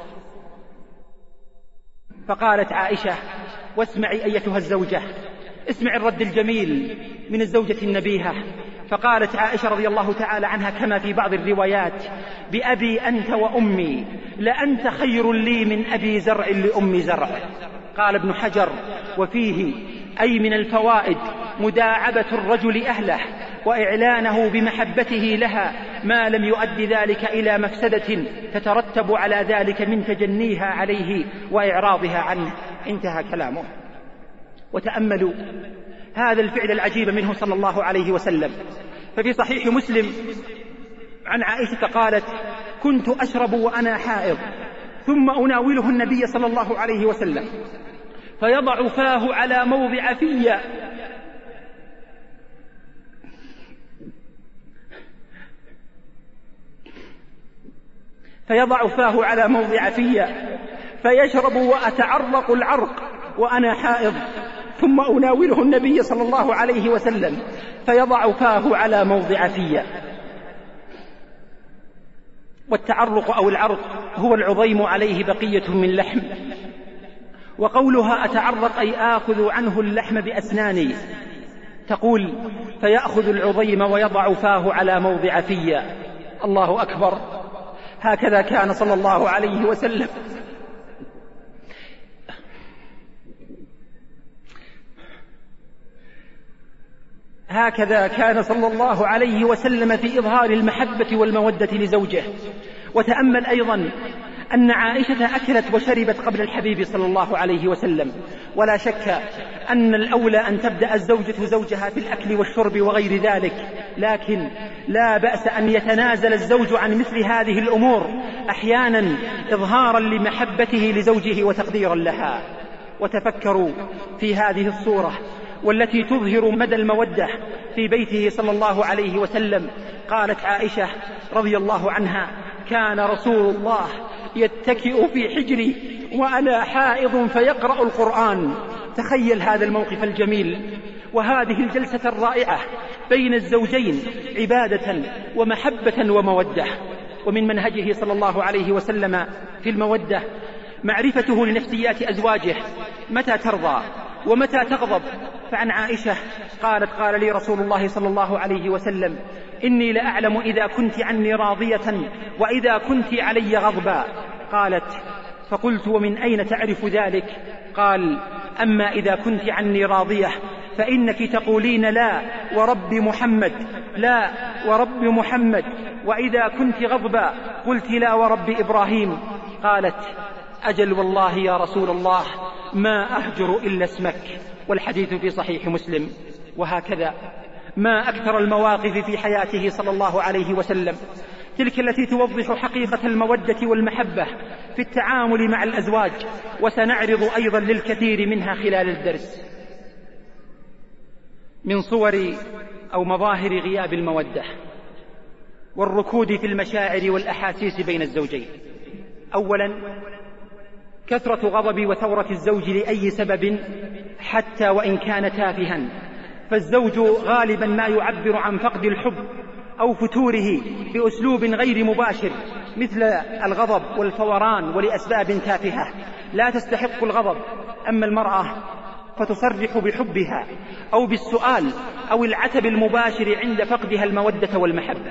S4: فقالت عائشة: واسمعي أيتها الزوجة، اسمعي الرد الجميل من الزوجة النبيهة. فقالت عائشة رضي الله تعالى عنها كما في بعض الروايات: بأبي أنت وأمي لأنت خير لي من أبي زرع لأم زرع. قال ابن حجر: وفيه أي من الفوائد مداعبة الرجل أهله وإعلانه بمحبته لها ما لم يؤدي ذلك إلى مفسدة تترتب على ذلك من تجنيها عليه وإعراضها عنه. انتهى كلامه. وتأملوا هذا الفعل العجيب منه صلى الله عليه وسلم. ففي صحيح مسلم عن عائشة قالت: كنت أشرب وأنا حائض ثم أناوله النبي صلى الله عليه وسلم فيضع فاه على موضع في فيضع فاه على موضع في فيشرب وأتعرق العرق وأنا حائض ثم أناوله النبي صلى الله عليه وسلم فيضع فاه على موضع في. والتعرق أو العرق هو العظيم عليه بقية من لحم، وقولها أتعرق أي آخذ عنه اللحم بأسناني. تقول: فيأخذ العظيم ويضع فاه على موضع في. الله أكبر. هكذا كان صلى الله عليه وسلم هكذا كان صلى الله عليه وسلم في إظهار المحبة والمودة لزوجه. وتأمل أيضا أن عائشة أكلت وشربت قبل الحبيب صلى الله عليه وسلم، ولا شك أن الأولى أن تبدأ الزوجة زوجها في الأكل والشرب وغير ذلك، لكن لا بأس أن يتنازل الزوج عن مثل هذه الأمور أحيانا إظهارا لمحبته لزوجه وتقديرا لها. وتفكروا في هذه الصورة والتي تظهر مدى المودة في بيته صلى الله عليه وسلم. قالت عائشة رضي الله عنها: كان رسول الله يتكئ في حجري وأنا حائض فيقرأ القرآن. تخيل هذا الموقف الجميل وهذه الجلسة الرائعة بين الزوجين عبادة ومحبة ومودة. ومن منهجه صلى الله عليه وسلم في المودة معرفته لنفسيات أزواجه متى ترضى ومتى تغضب. فعن عائشة قالت: قال لي رسول الله صلى الله عليه وسلم: إني لأعلم إذا كنت عني راضية وإذا كنت علي غضبا. قالت: فقلت: ومن أين تعرف ذلك؟ قال: أما إذا كنت عني راضية فإنك تقولين لا ورب محمد، لا ورب محمد، وإذا كنت غضبا قلت لا ورب إبراهيم. قالت: أجل والله يا رسول الله ما أهجر إلا اسمك. والحديث في صحيح مسلم. وهكذا ما أكثر المواقف في حياته صلى الله عليه وسلم تلك التي توضح حقيقة المودة والمحبة في التعامل مع الأزواج، وسنعرض أيضا للكثير منها خلال الدرس. من صور أو مظاهر غياب المودة والركود في المشاعر والأحاسيس بين الزوجين: أولا كثرة غضب وثورة الزوج لأي سبب حتى وإن كان تافها، فالزوج غالبا ما يعبر عن فقد الحب أو فتوره بأسلوب غير مباشر مثل الغضب والفوران ولأسباب تافهة لا تستحق الغضب. أما المرأة فتصرح بحبها أو بالسؤال أو العتب المباشر عند فقدها المودة والمحبة.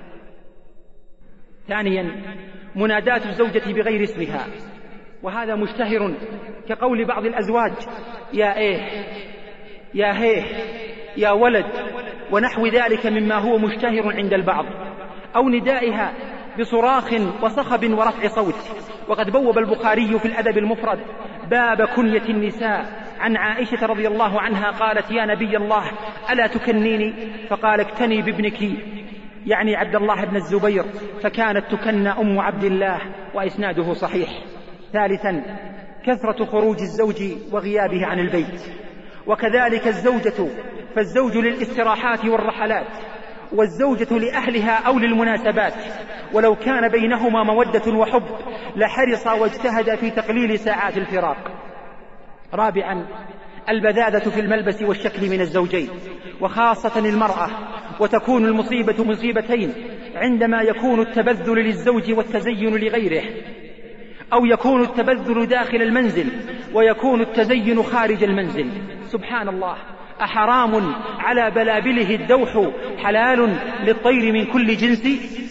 S4: ثانيا، منادات الزوجة بغير اسمها، وهذا مشتهر كقول بعض الأزواج: يا إيه، يا هيه، يا ولد، ونحو ذلك مما هو مشتهر عند البعض، أو ندائها بصراخ وصخب ورفع صوت. وقد بوب البخاري في الأدب المفرد باب كنية النساء عن عائشة رضي الله عنها قالت: يا نبي الله ألا تكنيني؟ فقال: اكتني بابنك، يعني عبد الله بن الزبير، فكانت تكنى أم عبد الله، وإسناده صحيح. ثالثا، كثرة خروج الزوج وغيابه عن البيت، وكذلك الزوجة، فالزوج للاستراحات والرحلات، والزوجة لأهلها أو للمناسبات، ولو كان بينهما مودة وحب لحرص واجتهد في تقليل ساعات الفراق. رابعا، البذاذة في الملبس والشكل من الزوجين، وخاصة المرأة، وتكون المصيبة مصيبتين عندما يكون التبذل للزوج والتزين لغيره، أو يكون التبذل داخل المنزل ويكون التزين خارج المنزل. سبحان الله، أحرام على بلابله الدوح حلال للطير من كل جنس،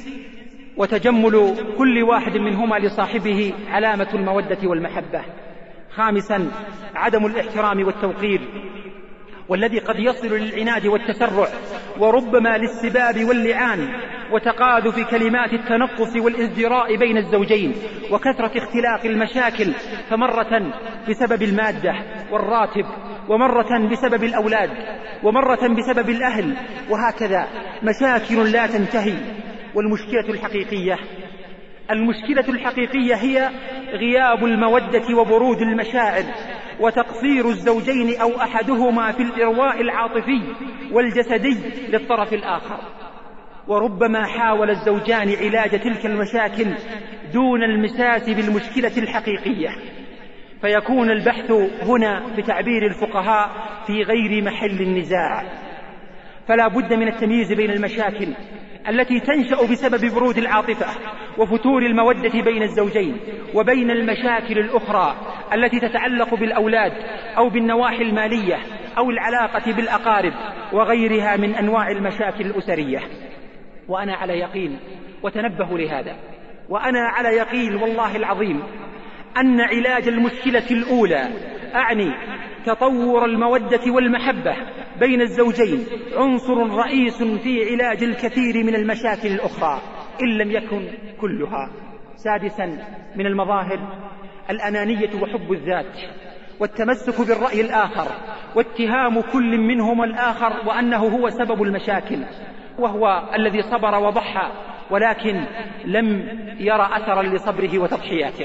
S4: وتجمل كل واحد منهما لصاحبه علامة المودة والمحبة. خامسا، عدم الاحترام والتوقير، والذي قد يصل للعناد والتسرع، وربما للسباب واللعان وتقاذف كلمات التنقص والازدراء بين الزوجين، وكثرة اختلاق المشاكل، فمرة بسبب المادة والراتب، ومرة بسبب الأولاد، ومرة بسبب الأهل، وهكذا مشاكل لا تنتهي. والمشكلة الحقيقية المشكلة الحقيقية هي غياب المودة وبرود المشاعر، وتقصير الزوجين أو أحدهما في الإرواء العاطفي والجسدي للطرف الآخر. وربما حاول الزوجان علاج تلك المشاكل دون المساس بالمشكلة الحقيقية، فيكون البحث هنا بتعبير الفقهاء في غير محل النزاع. فلا بد من التمييز بين المشاكل التي تنشأ بسبب برود العاطفة وفتور المودة بين الزوجين، وبين المشاكل الأخرى التي تتعلق بالأولاد أو بالنواحي المالية أو العلاقة بالأقارب وغيرها من أنواع المشاكل الأسرية. وأنا على يقين، وتنبهوا لهذا، وأنا على يقين والله العظيم أن علاج المشكلة الأولى، أعني تطور المودة والمحبة بين الزوجين، عنصر رئيس في علاج الكثير من المشاكل الأخرى إن لم يكن كلها. سادسا، من المظاهر الأنانية وحب الذات، والتمسك بالرأي الآخر، واتهام كل منهما الآخر وأنه هو سبب المشاكل، وهو الذي صبر وضحى ولكن لم يرى أثرا لصبره وتضحياته.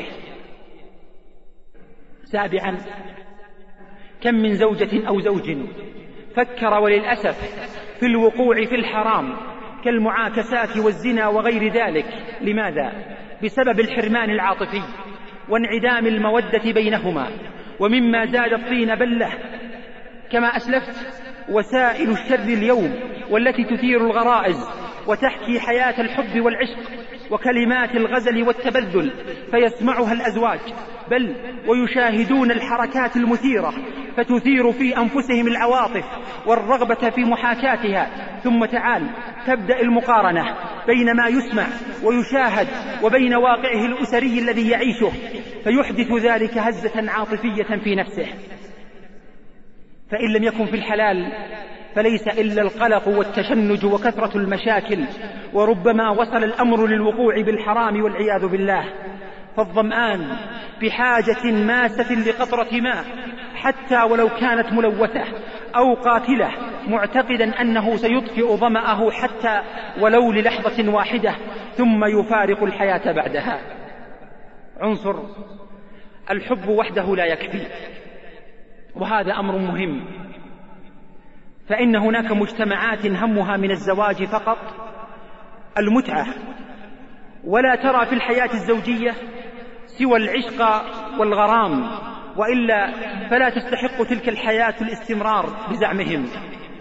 S4: سابعا، كم من زوجة أو زوج فكر وللأسف في الوقوع في الحرام كالمعاكسات والزنا وغير ذلك. لماذا؟ بسبب الحرمان العاطفي وانعدام المودة بينهما. ومما زاد الطين بلة كما أسلفت وسائل الشر اليوم، والتي تثير الغرائز وتحكي حياة الحب والعشق وكلمات الغزل والتبذل، فيسمعها الأزواج بل ويشاهدون الحركات المثيرة فتثير في أنفسهم العواطف والرغبة في محاكاتها. ثم تعال تبدأ المقارنة بين ما يسمع ويشاهد وبين واقعه الأسري الذي يعيشه، فيحدث ذلك هزة عاطفية في نفسه. فإن لم يكن في الحلال فليس إلا القلق والتشنج وكثرة المشاكل، وربما وصل الأمر للوقوع بالحرام والعياذ بالله. فالظمآن بحاجة ماسة لقطرة ماء حتى ولو كانت ملوثة أو قاتلة، معتقدا أنه سيطفئ ظمأه حتى ولو للحظة واحدة، ثم يفارق الحياة بعدها. عنصر الحب وحده لا يكفي، وهذا أمر مهم، فإن هناك مجتمعات همها من الزواج فقط المتعة، ولا ترى في الحياة الزوجية سوى العشق والغرام، وإلا فلا تستحق تلك الحياة الاستمرار بزعمهم.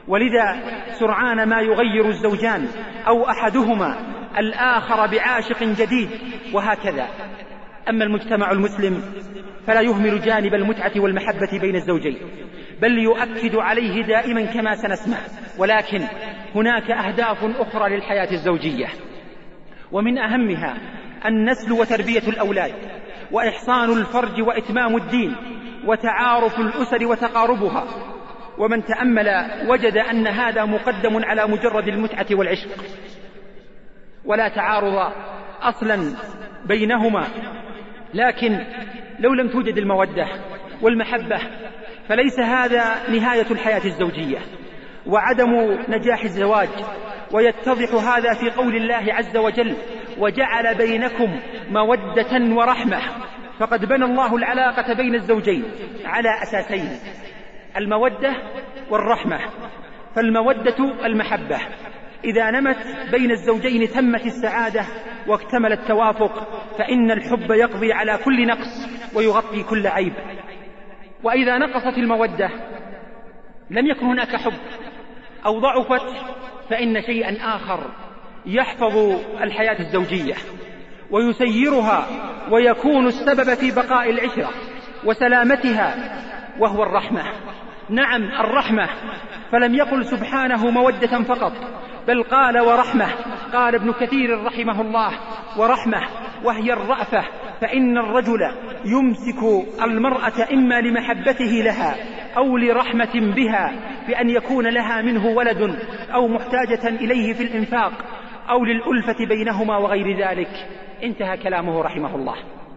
S4: ولذا سرعان ما يغير الزوجان أو أحدهما الآخر بعاشق جديد، وهكذا. أما المجتمع المسلم فلا يهمل جانب المتعة والمحبة بين الزوجين، بل يؤكد عليه دائما كما سنسمع. ولكن هناك أهداف أخرى للحياة الزوجية، ومن أهمها النسل وتربية الأولاد، وإحصان الفرج وإتمام الدين، وتعارف الأسر وتقاربها. ومن تأمل وجد أن هذا مقدم على مجرد المتعة والعشق، ولا تعارض أصلا بينهما. لكن لو لم توجد المودة والمحبة فليس هذا نهاية الحياة الزوجية وعدم نجاح الزواج. ويتضح هذا في قول الله عز وجل: وجعل بينكم مودة ورحمة. فقد بنى الله العلاقة بين الزوجين على أساسين: المودة والرحمة. فالمودة المحبة إذا نمت بين الزوجين تمت السعادة واكتمل التوافق، فإن الحب يقضي على كل نقص ويغطي كل عيب. وإذا نقصت المودة لم يكن هناك حب أو ضعفت، فإن شيئا آخر يحفظ الحياة الزوجية ويسيرها ويكون السبب في بقاء العشرة وسلامتها، وهو الرحمة. نعم الرحمة، فلم يقل سبحانه مودة فقط، بل قال ورحمة. قال ابن كثير رحمه الله: ورحمة، وهي الرأفة، فإن الرجل يمسك المرأة إما لمحبته لها أو لرحمة بها بأن يكون لها منه ولد، أو محتاجة إليه في الإنفاق، أو للألفة بينهما وغير ذلك. انتهى كلامه رحمه الله.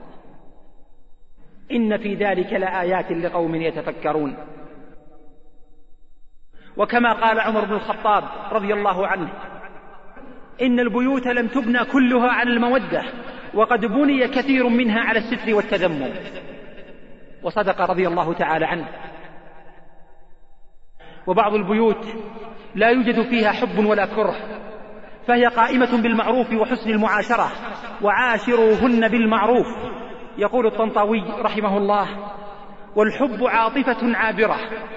S4: إن في ذلك لآيات لقوم يتفكرون. وكما قال عمر بن الخطاب رضي الله عنه: إن البيوت لم تبنى كلها على المودة، وقد بني كثير منها على الستر والتذمم. وصدق رضي الله تعالى عنه. وبعض البيوت لا يوجد فيها حب ولا كره، فهي قائمة بالمعروف وحسن المعاشرة، وعاشروهن بالمعروف. يقول الطنطاوي رحمه الله: والحب عاطفة عابرة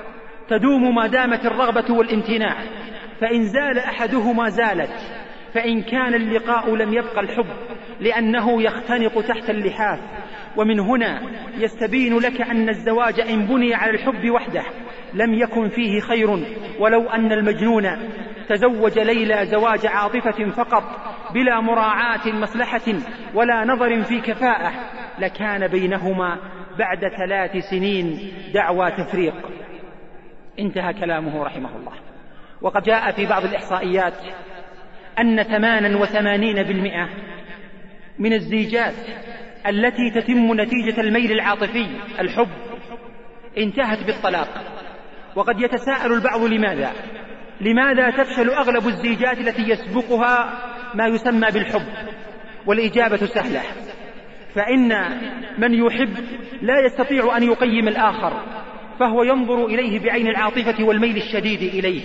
S4: تدوم ما دامت الرغبة والامتناع، فإن زال أحدهما زالت، فإن كان اللقاء لم يبقى الحب، لأنه يختنق تحت اللحاف. ومن هنا يستبين لك أن الزواج إن بني على الحب وحده لم يكن فيه خير، ولو أن المجنون تزوج ليلى زواج عاطفة فقط بلا مراعاة مصلحة ولا نظر في كفاءة لكان بينهما بعد ثلاث سنين دعوى تفريق. انتهى كلامه رحمه الله. وقد جاء في بعض الإحصائيات أن ثمانيا وثمانين بالمئة من الزيجات التي تتم نتيجة الميل العاطفي الحب انتهت بالطلاق. وقد يتساءل البعض: لماذا؟ لماذا تفشل أغلب الزيجات التي يسبقها ما يسمى بالحب؟ والإجابة سهلة، فإن من يحب لا يستطيع أن يقيم الآخر، فهو ينظر إليه بعين العاطفة والميل الشديد إليه،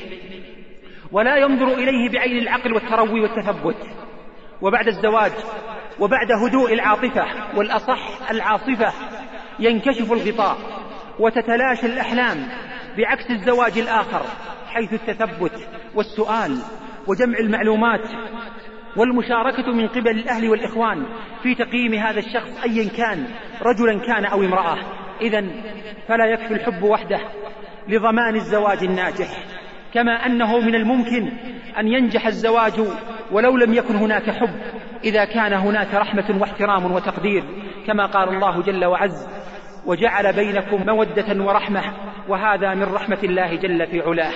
S4: ولا ينظر إليه بعين العقل والتروي والتثبت. وبعد الزواج وبعد هدوء العاطفة والأصح العاصفة ينكشف الغطاء وتتلاشى الأحلام، بعكس الزواج الآخر حيث التثبت والسؤال وجمع المعلومات والمشاركة من قبل الأهل والإخوان في تقييم هذا الشخص أيا كان، رجلا كان أو امرأة. إذن فلا يكفي الحب وحده لضمان الزواج الناجح، كما أنه من الممكن أن ينجح الزواج ولو لم يكن هناك حب، إذا كان هناك رحمة واحترام وتقدير، كما قال الله جل وعز: وجعل بينكم مودة ورحمة، وهذا من رحمة الله جل في علاه.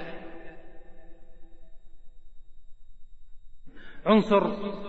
S4: عنصر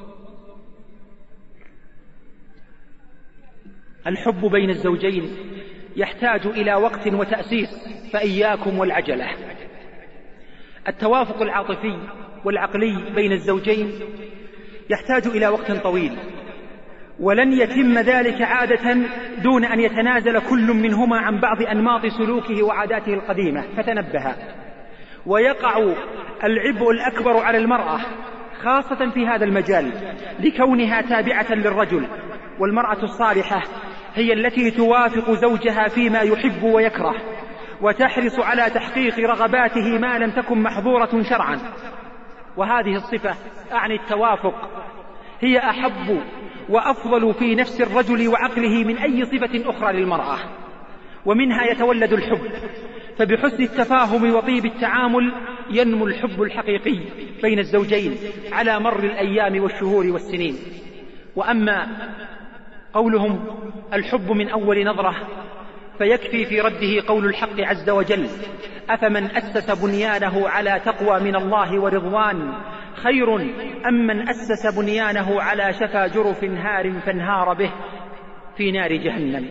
S4: الحب بين الزوجين يحتاج إلى وقت وتأسيس، فإياكم والعجلة. التوافق العاطفي والعقلي بين الزوجين يحتاج إلى وقت طويل، ولن يتم ذلك عادة دون أن يتنازل كل منهما عن بعض أنماط سلوكه وعاداته القديمة. فتنبه. ويقع العبء الأكبر على المرأة خاصة في هذا المجال لكونها تابعة للرجل، والمرأة الصالحة هي التي توافق زوجها فيما يحب ويكره، وتحرص على تحقيق رغباته ما لم تكن محظورة شرعا. وهذه الصفة أعني التوافق هي أحب وأفضل في نفس الرجل وعقله من أي صفة أخرى للمرأة، ومنها يتولد الحب، فبحسن التفاهم وطيب التعامل ينمو الحب الحقيقي بين الزوجين على مر الأيام والشهور والسنين. وأما قولهم الحب من أول نظرة فيكفي في رده قول الحق عز وجل: أفمن أسس بنيانه على تقوى من الله ورضوان خير أم من أسس بنيانه على شفا جرف هار فانهار به في نار جهنم.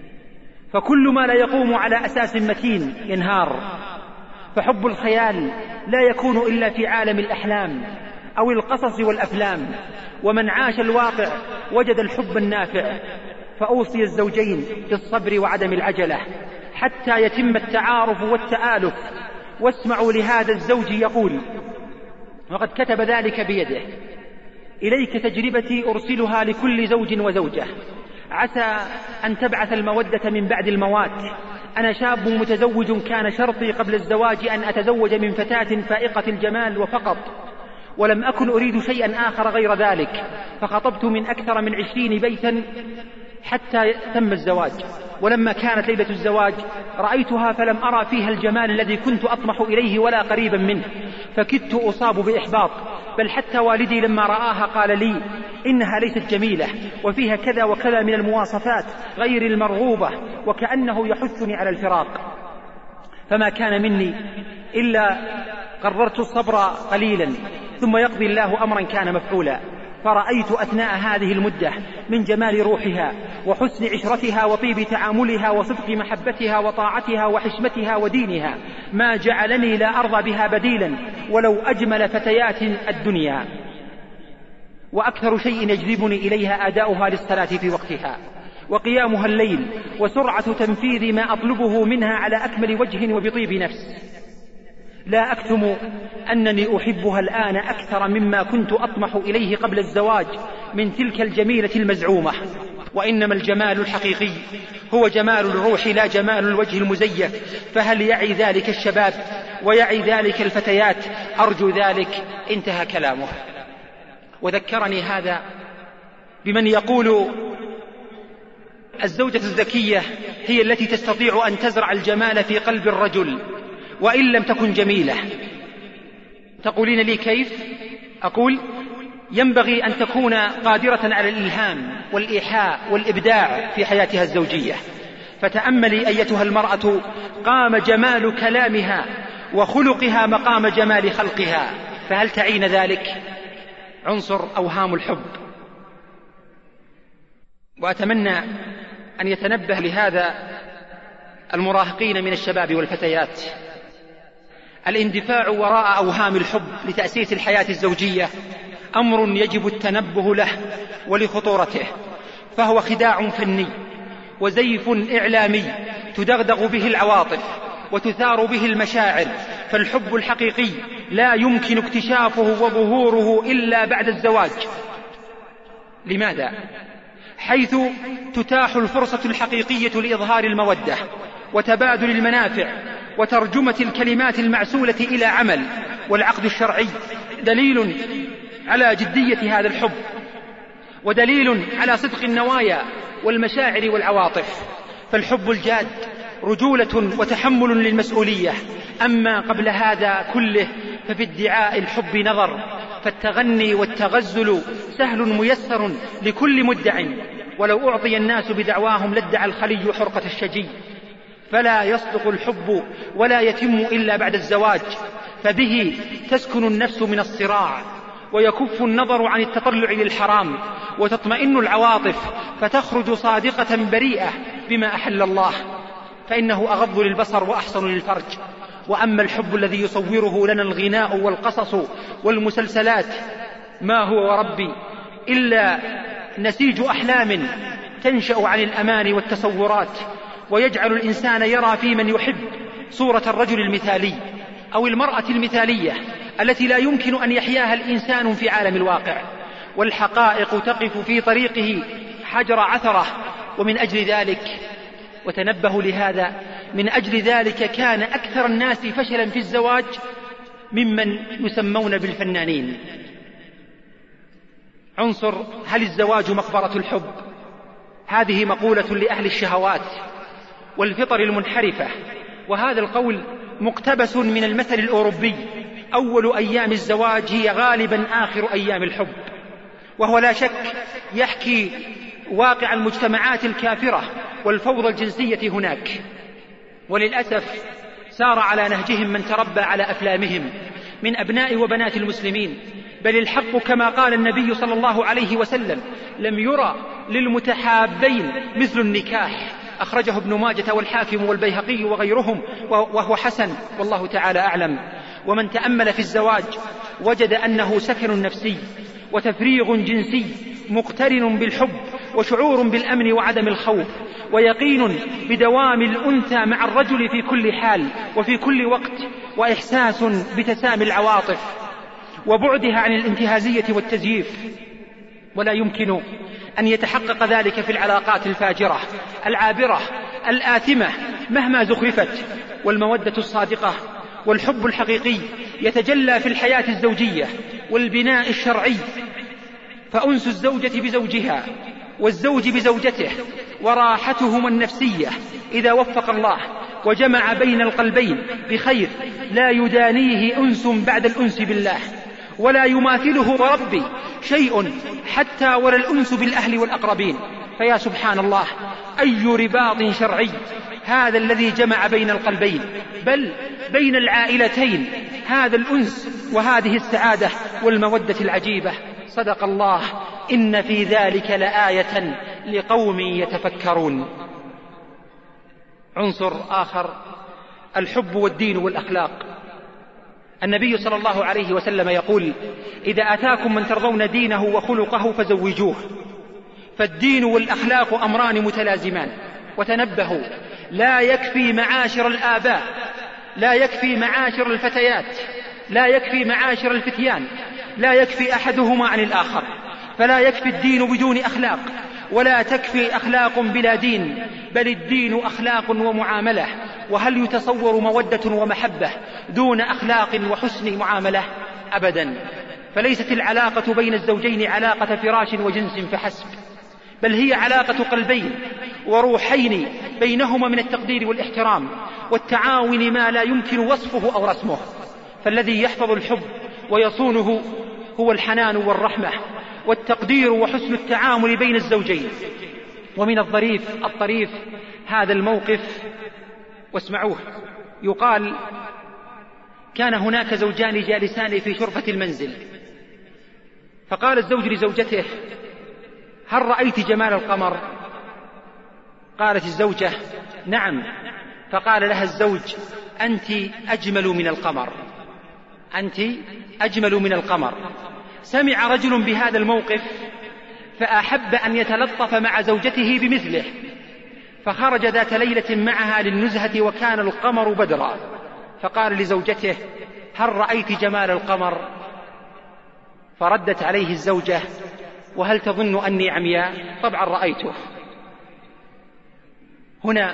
S4: فكل ما لا يقوم على أساس متين ينهار، فحب الخيال لا يكون إلا في عالم الأحلام أو القصص والأفلام، ومن عاش الواقع وجد الحب النافع. فأوصي الزوجين بالصبر وعدم العجلة حتى يتم التعارف والتآلف. واسمعوا لهذا الزوج يقول، وقد كتب ذلك بيده: إليك تجربتي أرسلها لكل زوج وزوجة، عسى أن تبعث المودة من بعد الموات. أنا شاب متزوج، كان شرطي قبل الزواج أن أتزوج من فتاة فائقة الجمال وفقط، ولم أكن أريد شيئا آخر غير ذلك، فخطبت من أكثر من عشرين بيتا حتى تم الزواج. ولما كانت ليلة الزواج رأيتها فلم أرى فيها الجمال الذي كنت أطمح إليه ولا قريبا منه، فكدت أصاب بإحباط، بل حتى والدي لما رآها قال لي إنها ليست جميلة وفيها كذا وكذا من المواصفات غير المرغوبة، وكأنه يحثني على الفراق. فما كان مني إلا قررت الصبر قليلا، ثم يقضي الله أمرا كان مفعولا. فرأيت أثناء هذه المدة من جمال روحها وحسن عشرتها وطيب تعاملها وصدق محبتها وطاعتها وحشمتها ودينها ما جعلني لا أرضى بها بديلا ولو أجمل فتيات الدنيا. وأكثر شيء يجذبني إليها أداؤها للصلاة في وقتها وقيامها الليل وسرعة تنفيذ ما أطلبه منها على أكمل وجه وبطيب نفس. لا أكتم أنني أحبها الآن أكثر مما كنت أطمح إليه قبل الزواج من تلك الجميلة المزعومة. وإنما الجمال الحقيقي هو جمال الروح لا جمال الوجه المزيف. فهل يعي ذلك الشباب ويعي ذلك الفتيات؟ أرجو ذلك. انتهى كلامه. وذكرني هذا بمن يقول الزوجة الذكية هي التي تستطيع أن تزرع الجمال في قلب الرجل وإن لم تكن جميلة. تقولين لي كيف؟ أقول ينبغي أن تكون قادرة على الإلهام والإيحاء والإبداع في حياتها الزوجية. فتأملي أيتها المرأة، قام جمال كلامها وخلقها مقام جمال خلقها، فهل تعين ذلك؟ عنصر أوهام الحب. وأتمنى أن يتنبه لهذا المراهقين من الشباب والفتيات. الاندفاع وراء أوهام الحب لتأسيس الحياة الزوجية أمر يجب التنبه له ولخطورته، فهو خداع فني وزيف إعلامي تدغدغ به العواطف وتثار به المشاعر. فالحب الحقيقي لا يمكن اكتشافه وظهوره إلا بعد الزواج. لماذا؟ حيث تتاح الفرصة الحقيقية لإظهار المودة وتبادل المنافع وترجمة الكلمات المعسولة إلى عمل. والعقد الشرعي دليل على جدية هذا الحب ودليل على صدق النوايا والمشاعر والعواطف. فالحب الجاد رجولة وتحمل للمسؤولية. أما قبل هذا كله ففي ادعاء الحب نظر، فالتغني والتغزل سهل ميسر لكل مدع، ولو أعطي الناس بدعواهم لادعى الخلي حرقة الشجي. فلا يصدق الحب ولا يتم إلا بعد الزواج، فبه تسكن النفس من الصراع ويكف النظر عن التطلع للحرام وتطمئن العواطف فتخرج صادقة بريئة بما أحل الله، فإنه أغض للبصر وأحسن للفرج. وأما الحب الذي يصوره لنا الغناء والقصص والمسلسلات ما هو وربي إلا نسيج أحلام تنشأ عن الأمان والتصورات، ويجعل الإنسان يرى في من يحب صورة الرجل المثالي أو المرأة المثالية التي لا يمكن أن يحياها الإنسان في عالم الواقع. والحقائق تقف في طريقه حجر عثرة. ومن أجل ذلك وتنبهوا لهذا. من أجل ذلك كان أكثر الناس فشلا في الزواج ممن يسمون بالفنانين. عنصر هل الزواج مقبرة الحب؟ هذه مقولة لأهل الشهوات والفطر المنحرفة، وهذا القول مقتبس من المثل الأوروبي: أول أيام الزواج هي غالبا آخر أيام الحب. وهو لا شك يحكي واقع المجتمعات الكافرة والفوضى الجنسية هناك، وللأسف سار على نهجهم من تربى على أفلامهم من أبناء وبنات المسلمين. بل الحق كما قال النبي صلى الله عليه وسلم: لم يرى للمتحابين مثل النكاح. أخرجه ابن ماجة والحاكم والبيهقي وغيرهم، وهو حسن والله تعالى أعلم. ومن تأمل في الزواج وجد أنه سكن نفسي وتفريغ جنسي مقترن بالحب وشعور بالأمن وعدم الخوف ويقين بدوام الأنثى مع الرجل في كل حال وفي كل وقت، وإحساس بتسامي العواطف وبعدها عن الانتهازية والتزييف. ولا يمكن أن يتحقق ذلك في العلاقات الفاجرة العابرة الآثمة مهما زخرفت. والمودة الصادقة والحب الحقيقي يتجلى في الحياة الزوجية والبناء الشرعي، فأنس الزوجة بزوجها والزوج بزوجته وراحتهما النفسية إذا وفق الله وجمع بين القلبين بخير لا يدانيه أنس بعد الأنس بالله، ولا يماثله وربي شيء حتى ولا الأنس بالأهل والأقربين. فيا سبحان الله، أي رباط شرعي هذا الذي جمع بين القلبين بل بين العائلتين هذا الأنس وهذه السعادة والمودة العجيبة. صدق الله: إن في ذلك لآية لقوم يتفكرون. عنصر آخر: الحب والدين والأخلاق. النبي صلى الله عليه وسلم يقول: إذا أتاكم من ترضون دينه وخلقه فزوجوه. فالدين والأخلاق أمران متلازمان. وتنبهوا، لا يكفي معاشر الآباء، لا يكفي معاشر الفتيات، لا يكفي معاشر الفتيان، لا يكفي أحدهما عن الآخر. فلا يكفي الدين بدون أخلاق، ولا تكفي أخلاق بلا دين، بل الدين أخلاق ومعاملة. وهل يتصور مودة ومحبة دون أخلاق وحسن معاملة؟ أبدا. فليست العلاقة بين الزوجين علاقة فراش وجنس فحسب، بل هي علاقة قلبين وروحين بينهما من التقدير والاحترام والتعاون ما لا يمكن وصفه أو رسمه. فالذي يحفظ الحب ويصونه هو الحنان والرحمة والتقدير وحسن التعامل بين الزوجين. ومن الظريف الطريف هذا الموقف، واسمعوه. يقال: كان هناك زوجان جالسان في شرفة المنزل، فقال الزوج لزوجته: هل رأيت جمال القمر؟ قالت الزوجة: نعم. فقال لها الزوج: أنت أجمل من القمر، أنت أجمل من القمر. سمع رجل بهذا الموقف فأحب أن يتلطف مع زوجته بمثله، فخرج ذات ليلة معها للنزهة وكان القمر بدرا، فقال لزوجته: هل رأيت جمال القمر؟ فردت عليه الزوجة: وهل تظن أني عمياء؟ طبعا رأيته. هنا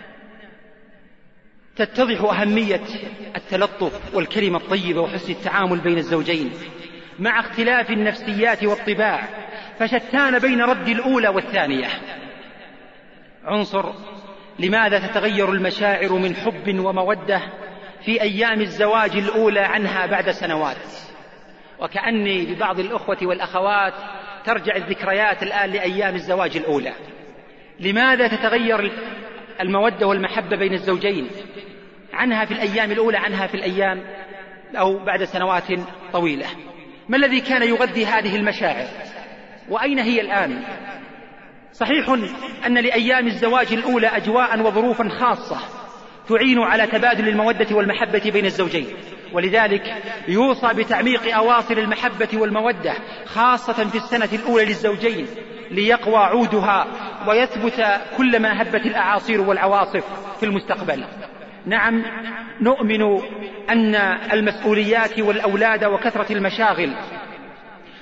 S4: تتضح أهمية التلطف والكلمة الطيبة وحسن التعامل بين الزوجين مع اختلاف النفسيات والطباع، فشتان بين رد الأولى والثانية. عنصر: لماذا تتغير المشاعر من حب ومودة في أيام الزواج الأولى عنها بعد سنوات؟ وكأني ببعض الأخوة والأخوات ترجع الذكريات الآن لأيام الزواج الأولى. لماذا تتغير المودة والمحبة بين الزوجين عنها في الأيام الأولى عنها في الأيام أو بعد سنوات طويلة؟ ما الذي كان يغذي هذه المشاعر وأين هي الآن؟ صحيح أن لأيام الزواج الأولى أجواء وظروفا خاصة تعين على تبادل المودة والمحبة بين الزوجين، ولذلك يوصى بتعميق أواصر المحبة والمودة خاصة في السنة الأولى للزوجين ليقوى عودها ويثبت كلما هبت الأعاصير والعواصف في المستقبل. نعم، نؤمن أن المسؤوليات والأولاد وكثرة المشاغل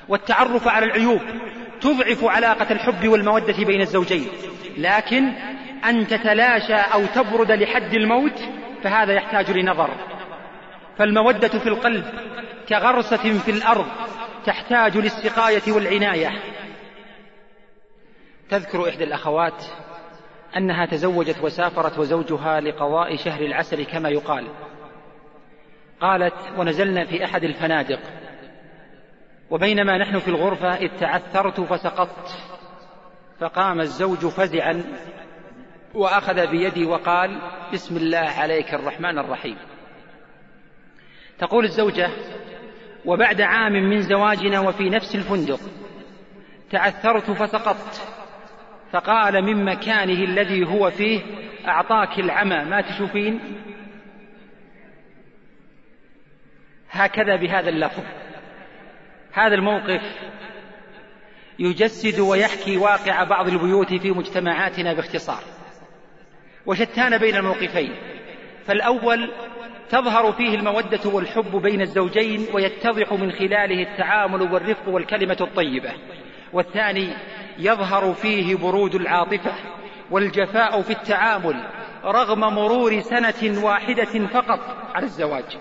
S4: والتعرف على العيوب تضعف علاقة الحب والمودة بين الزوجين، لكن أن تتلاشى أو تبرد لحد الموت فهذا يحتاج لنظر. فالمودة في القلب كغرسة في الأرض تحتاج للسقاية والعناية. تذكر إحدى الأخوات أنها تزوجت وسافرت وزوجها لقضاء شهر العسل كما يقال. قالت: ونزلنا في أحد الفنادق، وبينما نحن في الغرفة إذ تعثرت فسقطت، فقام الزوج فزعا وأخذ بيدي وقال: بسم الله عليك الرحمن الرحيم. تقول الزوجة: وبعد عام من زواجنا وفي نفس الفندق تعثرت فسقطت، فقال من مكانه الذي هو فيه: أعطاك العمى ما تشوفين؟ هكذا بهذا اللفظ. هذا الموقف يجسد ويحكي واقع بعض البيوت في مجتمعاتنا باختصار، وشتان بين الموقفين. فالأول تظهر فيه المودة والحب بين الزوجين ويتضح من خلاله التعامل والرفق والكلمة الطيبة، والثاني يظهر فيه برود العاطفة والجفاء في التعامل رغم مرور سنة واحدة فقط على الزواج.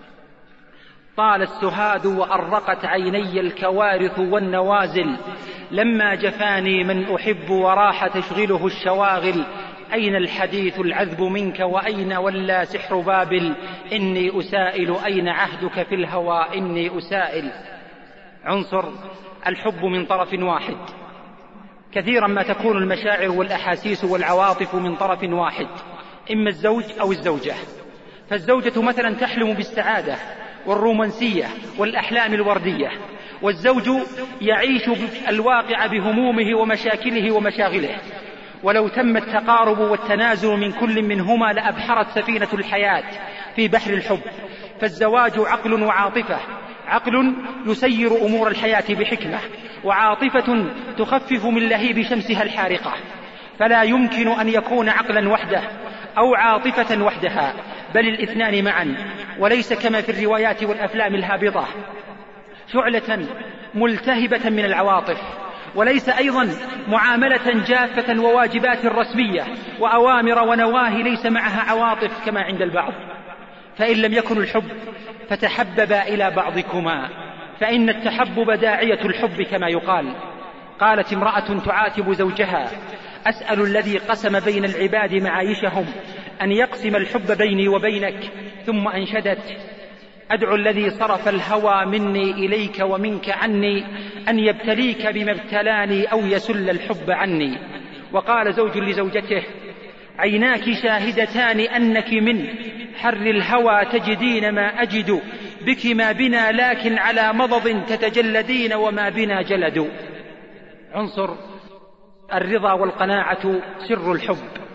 S4: طال السهاد وأرقت عيني الكوارث والنوازل، لما جفاني من أحب وراح تشغله الشواغل. أين الحديث العذب منك وأين ولا سحر بابل؟ إني أسائل أين عهدك في الهوى؟ إني أسائل. عنصر الحب من طرف واحد. كثيرا ما تكون المشاعر والأحاسيس والعواطف من طرف واحد، إما الزوج أو الزوجة. فالزوجة مثلا تحلم بالسعادة والرومانسية والأحلام الوردية، والزوج يعيش الواقع بهمومه ومشاكله ومشاغله. ولو تم التقارب والتنازل من كل منهما لأبحرت سفينة الحياة في بحر الحب. فالزواج عقل وعاطفة، عقل يسير أمور الحياة بحكمة، وعاطفة تخفف من لهيب شمسها الحارقة. فلا يمكن أن يكون عقلا وحده أو عاطفة وحدها، بل الاثنان معا، وليس كما في الروايات والأفلام الهابطة شعلة ملتهبة من العواطف، وليس أيضا معاملة جافة وواجبات رسمية وأوامر ونواهي ليس معها عواطف كما عند البعض. فإن لم يكن الحب فتحببا إلى بعضكما، فإن التحبب داعية الحب كما يقال. قالت امرأة تعاتب زوجها: أسأل الذي قسم بين العباد معايشهم أن يقسم الحب بيني وبينك. ثم أنشدت: أدعو الذي صرف الهوى مني إليك ومنك عني أن يبتليك بما ابتلاني أو يسل الحب عني. وقال زوج لزوجته: عيناك شاهدتان أنك من حر الهوى تجدين ما أجد، بك ما بنا لكن على مضض تتجلدين وما بنا جلد. عنصر الرضا والقناعة سر الحب.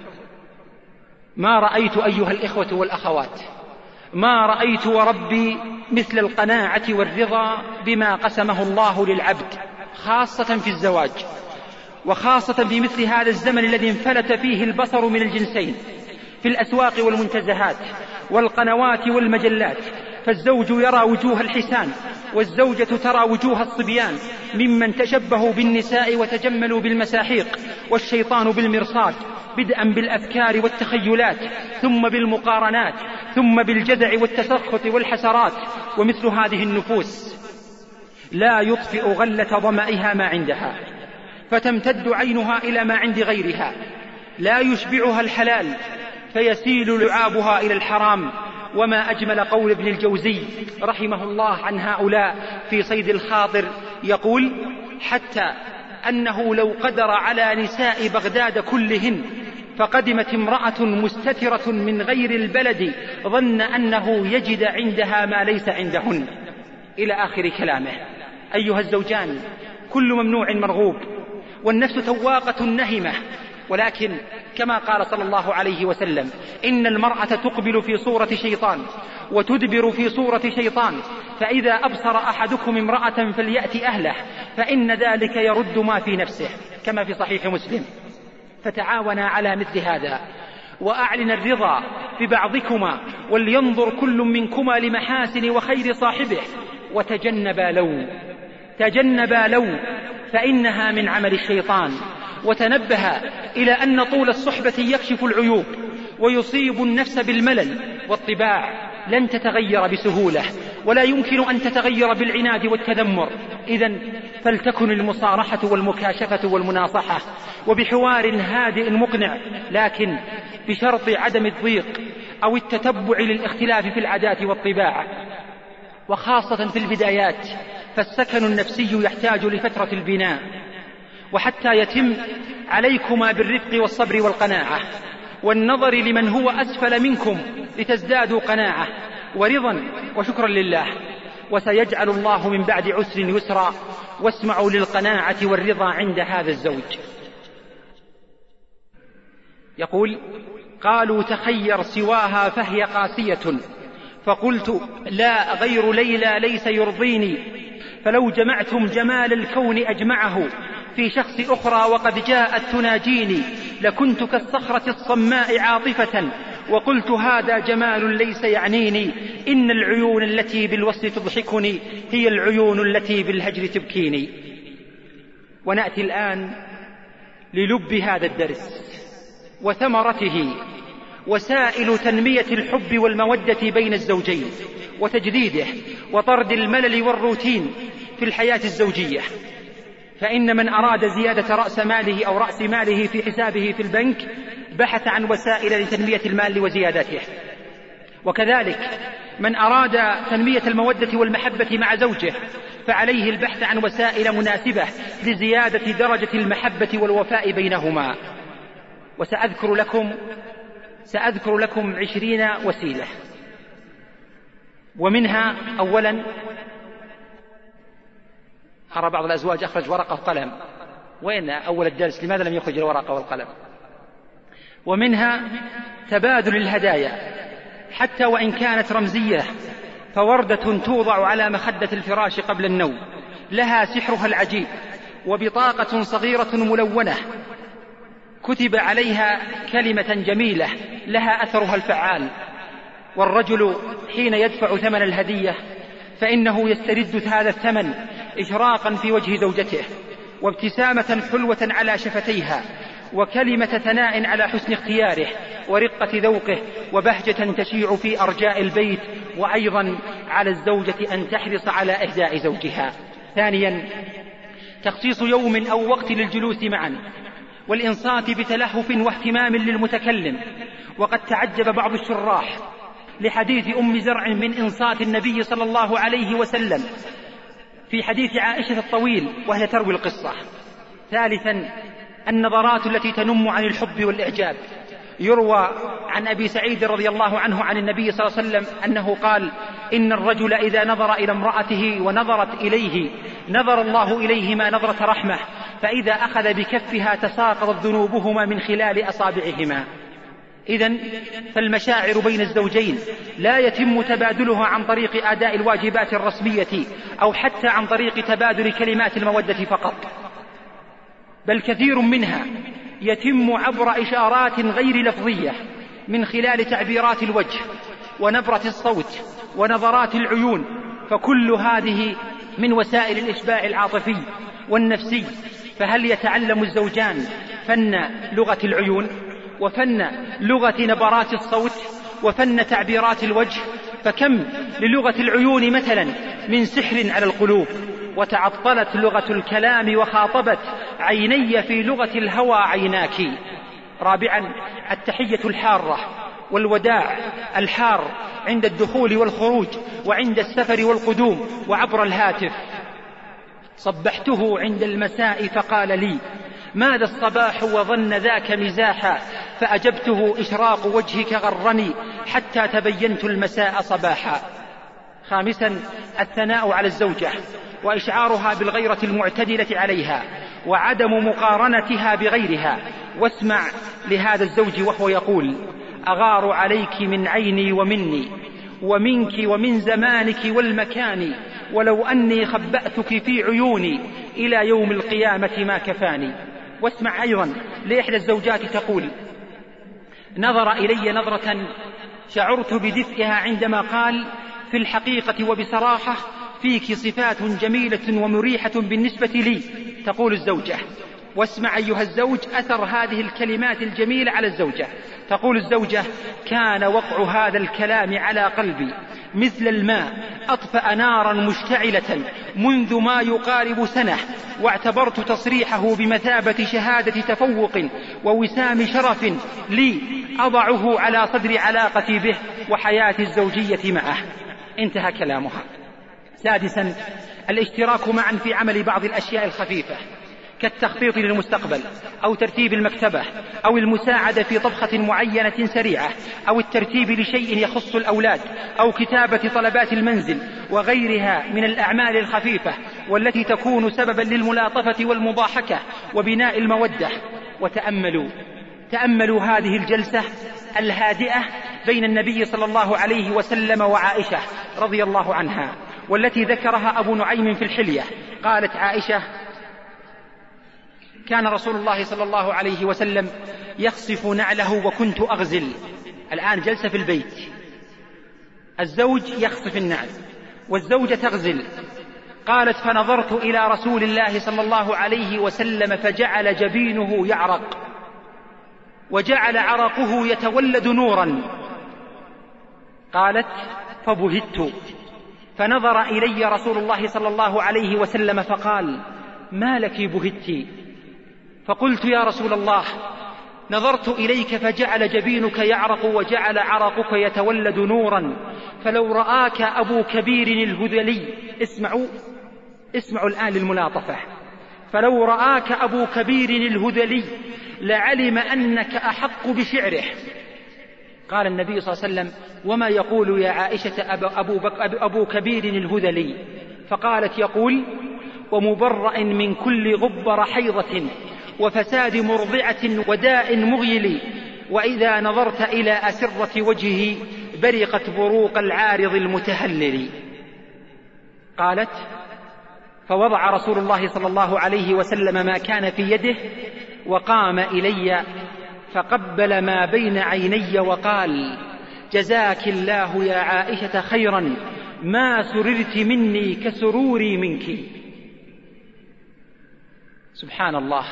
S4: ما رأيت أيها الإخوة والأخوات، ما رأيت وربي مثل القناعة والرضا بما قسمه الله للعبد، خاصة في الزواج، وخاصة في مثل هذا الزمن الذي انفلت فيه البصر من الجنسين في الأسواق والمنتزهات والقنوات والمجلات. فالزوج يرى وجوه الحسان والزوجة ترى وجوه الصبيان ممن تشبهوا بالنساء وتجملوا بالمساحيق، والشيطان بالمرصاد، بدءا بالأفكار والتخيلات ثم بالمقارنات ثم بالجدع والتسخط والحسرات. ومثل هذه النفوس لا يطفئ غلة ظمئها ما عندها، فتمتد عينها إلى ما عند غيرها، لا يشبعها الحلال فيسيل لعابها إلى الحرام. وما أجمل قول ابن الجوزي رحمه الله عن هؤلاء في صيد الخاطر، يقول: حتى أنه لو قدر على نساء بغداد كلهن فقدمت امرأة مستترة من غير البلد ظن أنه يجد عندها ما ليس عندهن، إلى آخر كلامه. أيها الزوجان، كل ممنوع مرغوب، والنفس تواقة نهمة، ولكن كما قال صلى الله عليه وسلم: إن المرأة تقبل في صورة شيطان وتدبر في صورة شيطان، فإذا أبصر أحدكم امرأة فليأتي أهله فإن ذلك يرد ما في نفسه، كما في صحيح مسلم. فتعاونا على مثل هذا، وأعلن الرضا ببعضكما، ولينظر كل منكما لمحاسن وخير صاحبه، وتجنبا لو تجنبا لو فإنها من عمل الشيطان، وتنبه إلى أن طول الصحبة يكشف العيوب ويصيب النفس بالملل، والطباع لن تتغير بسهولة ولا يمكن أن تتغير بالعناد والتذمر. إذن فلتكن المصارحة والمكاشفة والمناصحة، وبحوار هادئ مقنع، لكن بشرط عدم الضيق أو التتبع للاختلاف في العادات والطباع، وخاصة في البدايات، فالسكن النفسي يحتاج لفترة البناء. وحتى يتم عليكما بالرفق والصبر والقناعة والنظر لمن هو أسفل منكم لتزدادوا قناعة ورضا وشكرا لله، وسيجعل الله من بعد عسر يسرا، واسمعوا للقناعة والرضا عند هذا الزوج. يقول: قالوا تخير سواها فهي قاسية، فقلت لا غير ليلى ليس يرضيني، فلو جمعتم جمال الكون أجمعه في شخص أخرى وقد جاءت تناجيني، لكنت كالصخرة الصماء عاطفة وقلت هذا جمال ليس يعنيني، إن العيون التي بالوصل تضحكني هي العيون التي بالهجر تبكيني. ونأتي الآن للب هذا الدرس وثمرته، وسائل تنمية الحب والمودة بين الزوجين وتجديده وطرد الملل والروتين في الحياة الزوجية. فإن من أراد زيادة رأس ماله أو رأس ماله في حسابه في البنك بحث عن وسائل لتنمية المال وزيادته، وكذلك من أراد تنمية المودة والمحبة مع زوجه فعليه البحث عن وسائل مناسبة لزيادة درجة المحبة والوفاء بينهما. وسأذكر لكم سأذكر لكم عشرين وسيلة، ومنها أولا، أرى بعض الأزواج أخرج ورقة وقلم، وين أول الدرس؟ لماذا لم يخرج الورقة والقلم؟ ومنها تبادل الهدايا حتى وإن كانت رمزية، فوردة توضع على مخدة الفراش قبل النوم لها سحرها العجيب، وبطاقة صغيرة ملونة كتب عليها كلمة جميلة لها أثرها الفعال. والرجل حين يدفع ثمن الهدية فإنه يسترد هذا الثمن إشراقا في وجه زوجته، وابتسامة حلوة على شفتيها، وكلمة ثناء على حسن اختياره ورقة ذوقه، وبهجة تشيع في أرجاء البيت. وأيضا على الزوجة أن تحرص على إهداء زوجها. ثانيا، تخصيص يوم أو وقت للجلوس معا والإنصات بتلهف واهتمام للمتكلم. وقد تعجب بعض الشراح لحديث أم زرع من إنصات النبي صلى الله عليه وسلم في حديث عائشة الطويل وهي تروي القصة. ثالثا، النظرات التي تنم عن الحب والإعجاب. يروى عن أبي سعيد رضي الله عنه عن النبي صلى الله عليه وسلم أنه قال: إن الرجل إذا نظر إلى امرأته ونظرت إليه نظر الله إليهما نظرة رحمة، فإذا أخذ بكفها تساقطت ذنوبهما من خلال أصابعهما. إذن فالمشاعر بين الزوجين لا يتم تبادلها عن طريق أداء الواجبات الرسمية أو حتى عن طريق تبادل كلمات المودة فقط، بل كثير منها يتم عبر إشارات غير لفظية من خلال تعبيرات الوجه ونبرة الصوت ونظرات العيون، فكل هذه من وسائل الإشباع العاطفي والنفسي. فهل يتعلم الزوجان فن لغة العيون وفن لغة نبرات الصوت وفن تعبيرات الوجه؟ فكم للغة العيون مثلا من سحر على القلوب، وتعطلت لغة الكلام وخاطبت عيني في لغة الهوى عيناك. رابعا، التحية الحارة والوداع الحار عند الدخول والخروج وعند السفر والقدوم وعبر الهاتف. صبحته عند المساء فقال لي: ماذا الصباح؟ وظن ذاك مزاحا، فأجبته: إشراق وجهك غرني حتى تبينت المساء صباحا. خامسا، الثناء على الزوجة وإشعارها بالغيرة المعتدلة عليها وعدم مقارنتها بغيرها. واسمع لهذا الزوج وهو يقول: أغار عليك من عيني ومني ومنك ومن زمانك والمكان، ولو أني خبأتك في عيوني إلى يوم القيامة ما كفاني. واسمع أيضا لإحدى الزوجات تقول: نظر إلي نظرة شعرت بدفئها عندما قال: في الحقيقة وبصراحة فيك صفات جميلة ومريحة بالنسبة لي. تقول الزوجة: واسمع أيها الزوج أثر هذه الكلمات الجميلة على الزوجة. تقول الزوجة: كان وقع هذا الكلام على قلبي مثل الماء أطفأ نارا مشتعلة منذ ما يقارب سنة، واعتبرت تصريحه بمثابة شهادة تفوق ووسام شرف لي أضعه على صدر علاقتي به وحياتي الزوجية معه. انتهى كلامها. سادسا: الاشتراك معا في عمل بعض الأشياء الخفيفة كالتخطيط للمستقبل أو ترتيب المكتبة أو المساعدة في طبخة معينة سريعة أو الترتيب لشيء يخص الأولاد أو كتابة طلبات المنزل وغيرها من الأعمال الخفيفة والتي تكون سببا للملاطفة والمضاحكة وبناء المودة. وتأملوا تأملوا هذه الجلسة الهادئة بين النبي صلى الله عليه وسلم وعائشة رضي الله عنها، والتي ذكرها أبو نعيم في الحلية. قالت عائشة: كان رسول الله صلى الله عليه وسلم يخصف نعله وكنت أغزل. الآن جلسة في البيت، الزوج يخصف النعل والزوجة تغزل. قالت: فنظرت إلى رسول الله صلى الله عليه وسلم فجعل جبينه يعرق وجعل عرقه يتولد نورا. قالت: فبهت، فنظر إلي رسول الله صلى الله عليه وسلم فقال: ما لك بهت؟ فقلت: يا رسول الله، نظرت إليك فجعل جبينك يعرق وجعل عرقك يتولد نورا، فلو رآك أبو كبير الهذلي، اسمعوا اسمعوا الآن للملاطفة، فلو رآك أبو كبير الهذلي لعلم أنك أحق بشعره. قال النبي صلى الله عليه وسلم: وما يقول يا عائشة أبو, أبو, أبو كبير الهذلي؟ فقالت: يقول: ومبرأ من كل غبر حيضة وفساد مرضعة وداء مغيل، وإذا نظرت إلى أسرة وجهه برقت بروق العارض المتهلل. قالت: فوضع رسول الله صلى الله عليه وسلم ما كان في يده وقام إلي فقبل ما بين عيني وقال: جزاك الله يا عائشة خيرا، ما سررت مني كسروري منك. سبحان الله،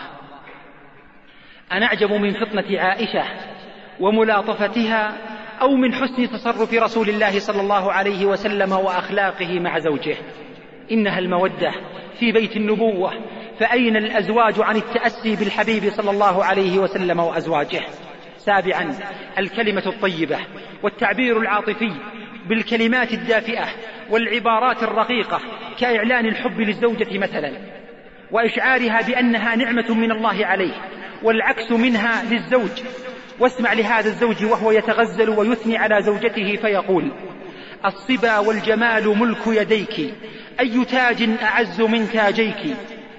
S4: أنا أعجب من فطنة عائشة وملاطفتها أو من حسن تصرف رسول الله صلى الله عليه وسلم وأخلاقه مع زوجه. إنها المودة في بيت النبوة، فأين الأزواج عن التأسي بالحبيب صلى الله عليه وسلم وأزواجه؟ سابعا: الكلمة الطيبة والتعبير العاطفي بالكلمات الدافئة والعبارات الرقيقة كإعلان الحب للزوجة مثلا، وإشعارها بأنها نعمة من الله عليه والعكس منها للزوج. واسمع لهذا الزوج وهو يتغزل ويثني على زوجته فيقول: الصبا والجمال ملك يديك، أي تاج أعز من تاجيك.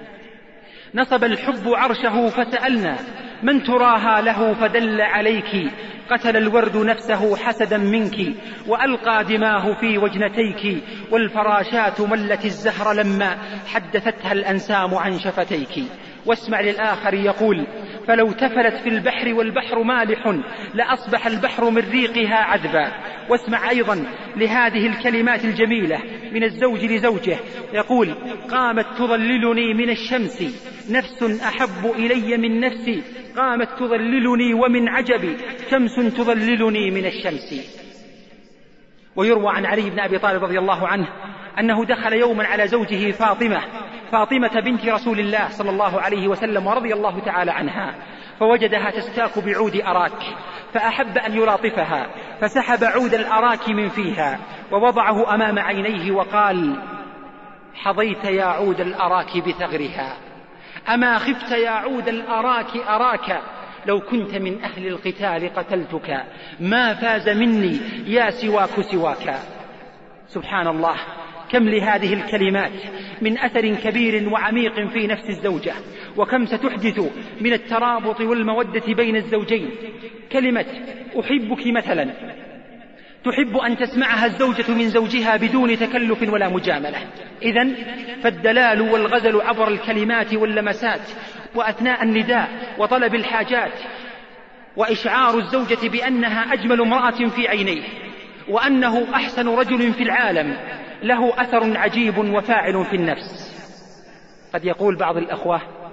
S4: نصب الحب عرشه فسألنا، من تراها له فدل عليك. قتل الورد نفسه حسدا منك، وألقى دماه في وجنتيك. والفراشات ملت الزهر لما حدثتها الأنسام عن شفتيك. واسمع للآخر يقول: فلو تفلت في البحر والبحر مالح لأصبح البحر من ريقها عذبا. واسمع أيضا لهذه الكلمات الجميلة من الزوج لزوجه، يقول: قامت تظللني من الشمس نفس أحب إلي من نفسي، قامت تظللني ومن عجبي شمس تظللني من الشمس. ويروى عن علي بن أبي طالب رضي الله عنه أنه دخل يوما على زوجه فاطمة فاطمة بنت رسول الله صلى الله عليه وسلم ورضي الله تعالى عنها، فوجدها تستاك بعود أراك، فأحب أن يلاطفها فسحب عود الأراك من فيها ووضعه أمام عينيه وقال: حظيت يا عود الأراك بثغرها، أما خفت يا عود الأراك أراك، لو كنت من أهل القتال قتلتك، ما فاز مني يا سواك سواك. سبحان الله، كم لهذه الكلمات من أثر كبير وعميق في نفس الزوجة، وكم ستحدث من الترابط والمودة بين الزوجين. كلمة أحبك مثلا تحب أن تسمعها الزوجة من زوجها بدون تكلف ولا مجاملة. إذن فالدلال والغزل عبر الكلمات واللمسات وأثناء النداء وطلب الحاجات، وإشعار الزوجة بأنها أجمل امرأة في عينيه وأنه أحسن رجل في العالم، له أثر عجيب وفاعل في النفس. قد يقول بعض الأخوة: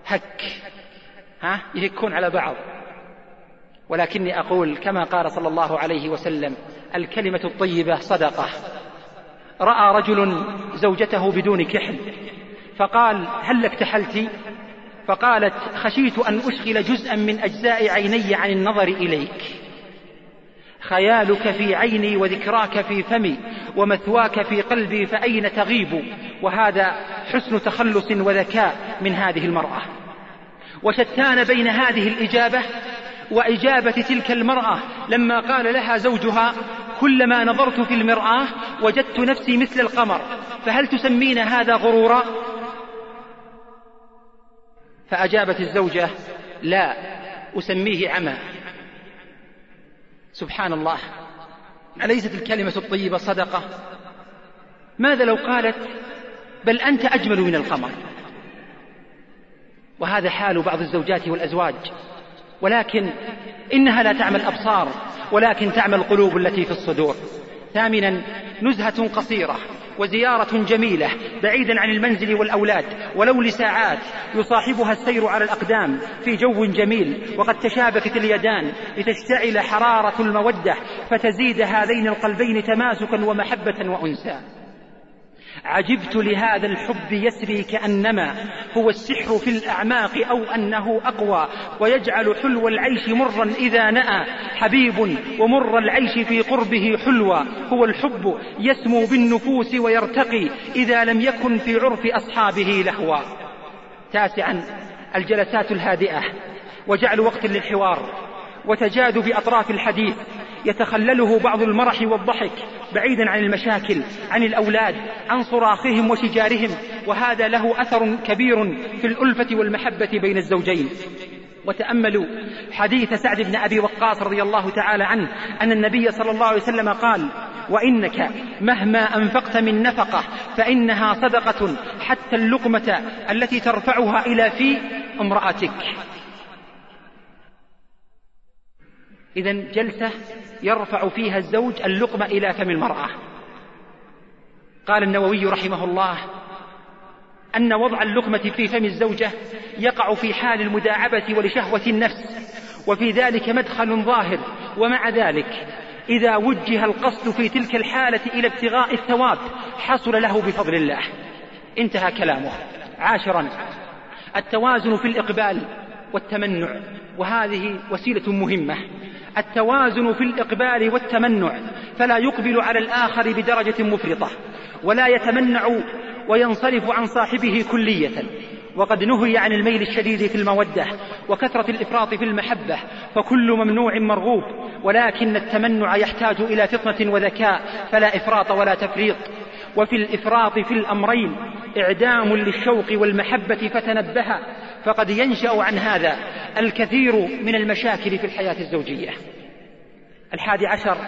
S6: هك ها يهكون على بعض، ولكني أقول كما قال صلى الله عليه وسلم: الكلمة الطيبة صدقة. رأى رجل زوجته بدون كحل فقال: هل اكتحلت؟ فقالت: خشيت أن أشغل جزءا من أجزاء عيني عن النظر إليك. خيالك في عيني وذكراك في فمي ومثواك في قلبي فأين تغيب. وهذا حسن تخلص وذكاء من هذه المرأة. وشتان بين هذه الإجابة وإجابة تلك المرأة لما قال لها زوجها: كلما نظرت في المرآة وجدت نفسي مثل القمر، فهل تسمين هذا غرورا؟ فأجابت الزوجة: لا، أسميه عمى. سبحان الله، أليست الكلمة الطيبة صدقة؟ ماذا لو قالت: بل أنت أجمل من القمر؟ وهذا حال بعض الزوجات والأزواج، ولكن إنها لا تعمل أبصار ولكن تعمل القلوب التي في الصدور. ثامنا، نزهة قصيرة وزيارة جميلة بعيدا عن المنزل والأولاد ولو لساعات، يصاحبها السير على الأقدام في جو جميل وقد تشابكت اليدان لتشتعل حرارة المودة فتزيد هذين القلبين تماسكا ومحبة وأنسا. عجبت لهذا الحب يسري كأنما هو السحر في الأعماق أو أنه أقوى، ويجعل حلو العيش مرا إذا نأى حبيب، ومر العيش في قربه حلوى. هو الحب يسمو بالنفوس ويرتقي إذا لم يكن في عرف أصحابه لهوا. تاسعا، الجلسات الهادئة وجعل وقت للحوار وتجاد بأطراف الحديث يتخلله بعض المرح والضحك بعيدا عن المشاكل، عن الأولاد، عن صراخهم وشجارهم، وهذا له أثر كبير في الألفة والمحبة بين الزوجين. وتأملوا حديث سعد بن أبي وقاص رضي الله تعالى عنه أن النبي صلى الله عليه وسلم قال: وإنك مهما أنفقت من نفقة فإنها صدقة حتى اللقمة التي ترفعها إلى في امرأتك. إذن جلسة يرفع فيها الزوج اللقمة إلى فم المرأة. قال النووي رحمه الله أن وضع اللقمة في فم الزوجة يقع في حال المداعبة ولشهوة النفس، وفي ذلك مدخل ظاهر، ومع ذلك إذا وجه القصد في تلك الحالة إلى ابتغاء الثواب حصل له بفضل الله. انتهى كلامه. عاشرا، التوازن في الإقبال والتمنع، وهذه وسيلة مهمة. التوازن في الإقبال والتمنع، فلا يقبل على الآخر بدرجة مفرطة ولا يتمنع وينصرف عن صاحبه كلية. وقد نهي عن الميل الشديد في المودة وكثرة الإفراط في المحبة، فكل ممنوع مرغوب، ولكن التمنع يحتاج إلى فطنة وذكاء فلا إفراط ولا تفريط. وفي الإفراط في الأمرين إعدام للشوق والمحبة فتنبه، فقد ينشأ عن هذا الكثير من المشاكل في الحياة الزوجية. الحادي عشر،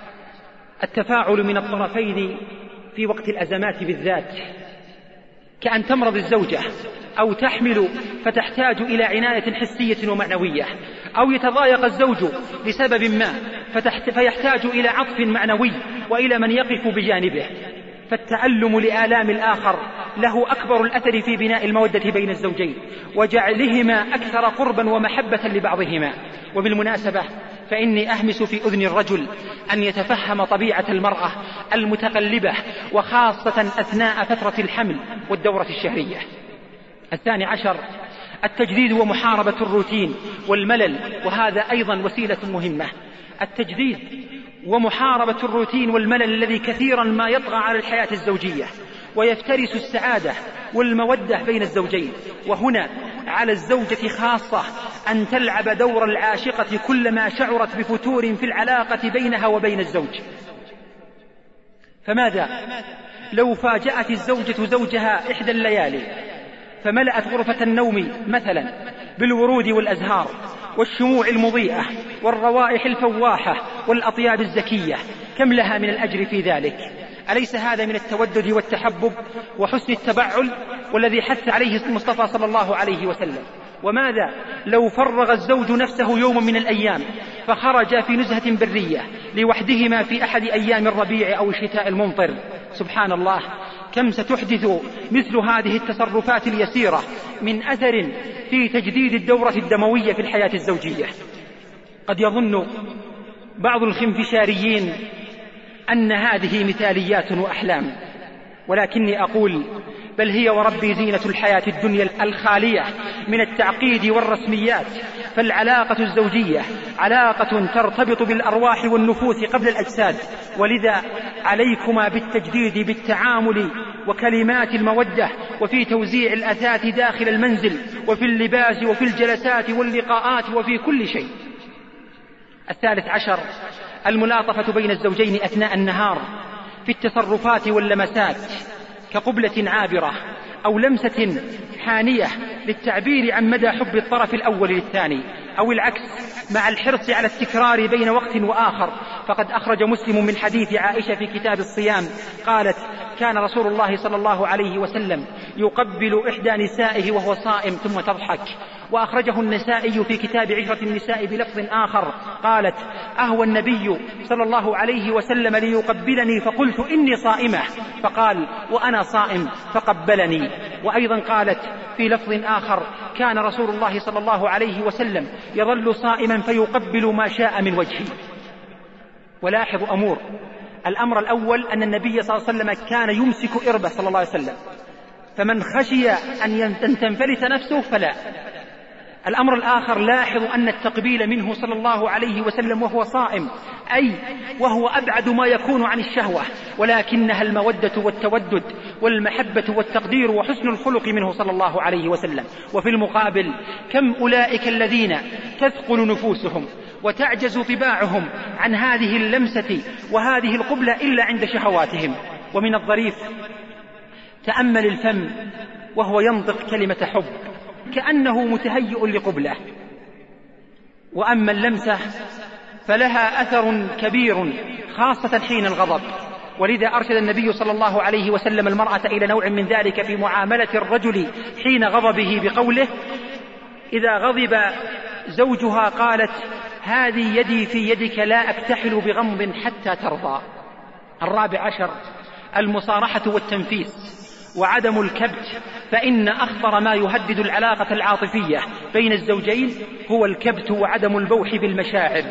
S6: التفاعل من الطرفين في وقت الأزمات بالذات، كأن تمرض الزوجة أو تحمل فتحتاج إلى عناية حسية ومعنوية، أو يتضايق الزوج لسبب ما فيحتاج إلى عطف معنوي وإلى من يقف بجانبه. فالتألم لآلام الآخر له أكبر الأثر في بناء المودة بين الزوجين وجعلهما أكثر قربا ومحبة لبعضهما. وبالمناسبة فإني أهمس في أذن الرجل أن يتفهم طبيعة المرأة المتقلبة، وخاصة أثناء فترة الحمل والدورة الشهرية. الثاني عشر، التجديد ومحاربة الروتين والملل، وهذا أيضا وسيلة مهمة. التجديد ومحاربة الروتين والملل الذي كثيرا ما يطغى على الحياة الزوجية ويفترس السعادة والمودة بين الزوجين. وهنا على الزوجة خاصة أن تلعب دور العاشقة كلما شعرت بفتور في العلاقة بينها وبين الزوج. فماذا لو فاجأت الزوجة زوجها إحدى الليالي فملأت غرفة النوم مثلا بالورود والأزهار والشموع المضيئة والروائح الفواحة والأطياب الزكية؟ كم لها من الأجر في ذلك؟ أليس هذا من التودد والتحبب وحسن التبعل والذي حث عليه المصطفى صلى الله عليه وسلم؟ وماذا لو فرغ الزوج نفسه يوم من الأيام فخرج في نزهة برية لوحدهما في أحد أيام الربيع أو الشتاء الممطر؟ سبحان الله،
S4: كم ستحدث مثل هذه التصرفات اليسيرة من أثر في تجديد الدورة الدموية في الحياة الزوجية. قد يظن بعض الخنفشاريين أن هذه مثاليات وأحلام، ولكني أقول بل هي وربي زينة الحياة الدنيا الخالية من التعقيد والرسميات. فالعلاقة الزوجية علاقة ترتبط بالأرواح والنفوس قبل الأجساد، ولذا عليكما بالتجديد بالتعامل وكلمات المودة وفي توزيع الأثاث داخل المنزل وفي اللباس وفي الجلسات واللقاءات وفي كل شيء. الثالث عشر الملاطفة بين الزوجين أثناء النهار في التصرفات واللمسات، كقبلة عابرة أو لمسة حانية للتعبير عن مدى حب الطرف الأول للثاني، أو العكس مع الحرص على التكرار بين وقت وآخر. فقد أخرج مسلم من حديث عائشة في كتاب الصيام قالت: كان رسول الله صلى الله عليه وسلم يقبل إحدى نسائه وهو صائم ثم تضحك. وأخرجه النسائي في كتاب عشرة النساء بلفظ آخر قالت: أهوى النبي صلى الله عليه وسلم ليقبلني فقلت إني صائمة، فقال: وأنا صائم فقبلني. وأيضا قالت في لفظ آخر: كان رسول الله صلى الله عليه وسلم يظل صائما فيقبل ما شاء من وجهي. ولاحظ أمور: الأمر الأول أن النبي صلى الله عليه وسلم كان يمسك إربه صلى الله عليه وسلم، فمن خشي أن تنفلت نفسه فلا. الأمر الآخر: لاحظ أن التقبيل منه صلى الله عليه وسلم وهو صائم، أي وهو أبعد ما يكون عن الشهوة، ولكنها المودة والتودد والمحبة والتقدير وحسن الخلق منه صلى الله عليه وسلم. وفي المقابل كم أولئك الذين تثقل نفوسهم وتعجز طباعهم عن هذه اللمسة وهذه القبلة إلا عند شهواتهم. ومن الظريف تأمل الفم وهو ينطق كلمة حب كأنه متهيئ لقبله، وأما اللمسة فلها أثر كبير خاصة حين الغضب. ولذا أرشد النبي صلى الله عليه وسلم المرأة إلى نوع من ذلك في معاملة الرجل حين غضبه بقوله: إذا غضب زوجها قالت: هذه يدي في يدك لا أكتحل بغمض حتى ترضى. الرابع عشر المصارحة والتنفيس وعدم الكبت، فإن أخطر ما يهدد العلاقة العاطفية بين الزوجين هو الكبت وعدم البوح بالمشاعر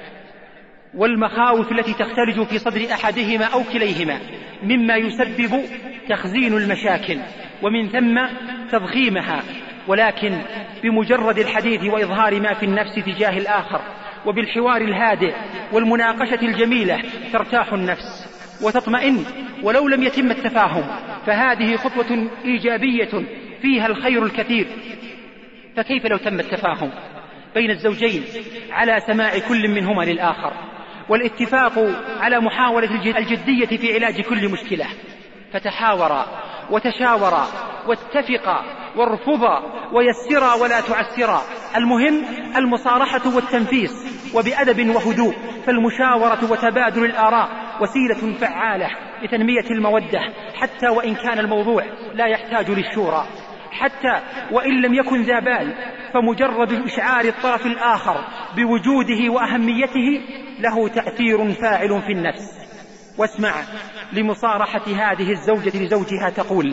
S4: والمخاوف التي تختلج في صدر أحدهما أو كليهما، مما يسبب تخزين المشاكل ومن ثم تضخيمها. ولكن بمجرد الحديث وإظهار ما في النفس تجاه الآخر وبالحوار الهادئ والمناقشة الجميلة ترتاح النفس وتطمئن، ولو لم يتم التفاهم فهذه خطوة إيجابية فيها الخير الكثير. فكيف لو تم التفاهم بين الزوجين على سماع كل منهما للآخر والاتفاق على محاولة الجدية في علاج كل مشكلة، فتحاورا وتشاورا واتفقا وارفضا ويسرا ولا تعسرا. المهم المصارحة والتنفيس وبأدب وهدوء، فالمشاورة وتبادل الآراء وسيلة فعالة لتنمية المودة، حتى وإن كان الموضوع لا يحتاج للشورى، حتى وإن لم يكن ذا بال، فمجرد إشعار الطرف الآخر بوجوده وأهميته له تأثير فاعل في النفس. واسمع لمصارحة هذه الزوجة لزوجها تقول: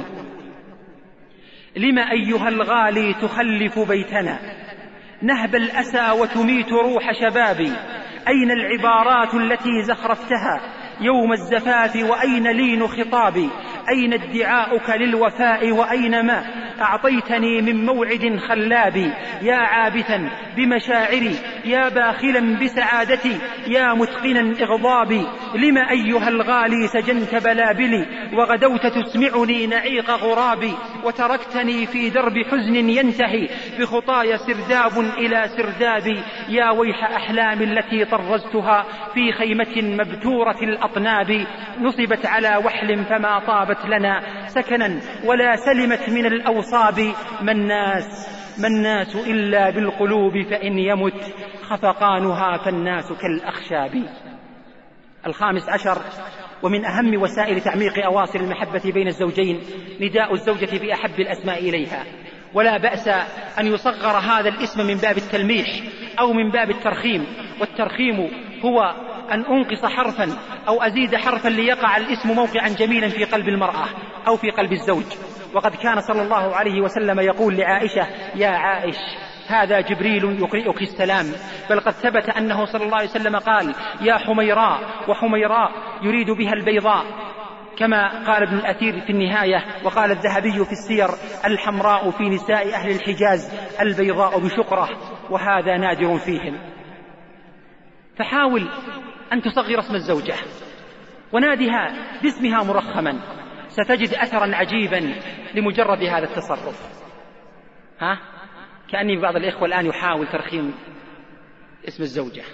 S4: لم أيها الغالي تخلف بيتنا، نهب الأسى وتميت روح شبابي، أين العبارات التي زخرفتها يوم الزفاف وأين لين خطابي، أين ادعاؤك للوفاء وأين ما أعطيتني من موعد خلابي، يا عابثا بمشاعري يا باخلا بسعادتي يا متقنا إغضابي، لم أيها الغالي سجنت بلابلي وغدوت تسمعني نعيق غرابي، وتركتني في درب حزن ينتهي بخطايا سرداب إلى سردابي، يا ويح أحلام التي طرزتها في خيمة مبتورة الأطناب، نصبت على وحل فما طابت لنا سكنا ولا سلمت من الأوصاب، ما الناس ما الناس إلا بالقلوب فإن يمت خفقانها فالناس كالأخشاب. الخامس عشر ومن أهم وسائل تعميق أواصر المحبة بين الزوجين نداء الزوجة بأحب الأسماء إليها، ولا بأس أن يصغر هذا الاسم من باب التلميح أو من باب الترخيم، والترخيم هو أن أنقص حرفا أو أزيد حرفا ليقع الاسم موقعا جميلا في قلب المرأة أو في قلب الزوج. وقد كان صلى الله عليه وسلم يقول لعائشة: يا عائش، هذا جبريل يقرئك السلام. بل قد ثبت أنه صلى الله عليه وسلم قال: يا حميراء، وحميراء يريد بها البيضاء، كما قال ابن الأثير في النهاية. وقال الذهبي في السير: الحمراء في نساء أهل الحجاز، البيضاء بشقرة، وهذا نادر فيهم. فحاول أن تصغر اسم الزوجة ونادها باسمها مرخما، ستجد أثرا عجيبا لمجرد هذا التصرف. ها؟ كأني بعض الإخوة الآن يحاول ترخيم اسم الزوجة.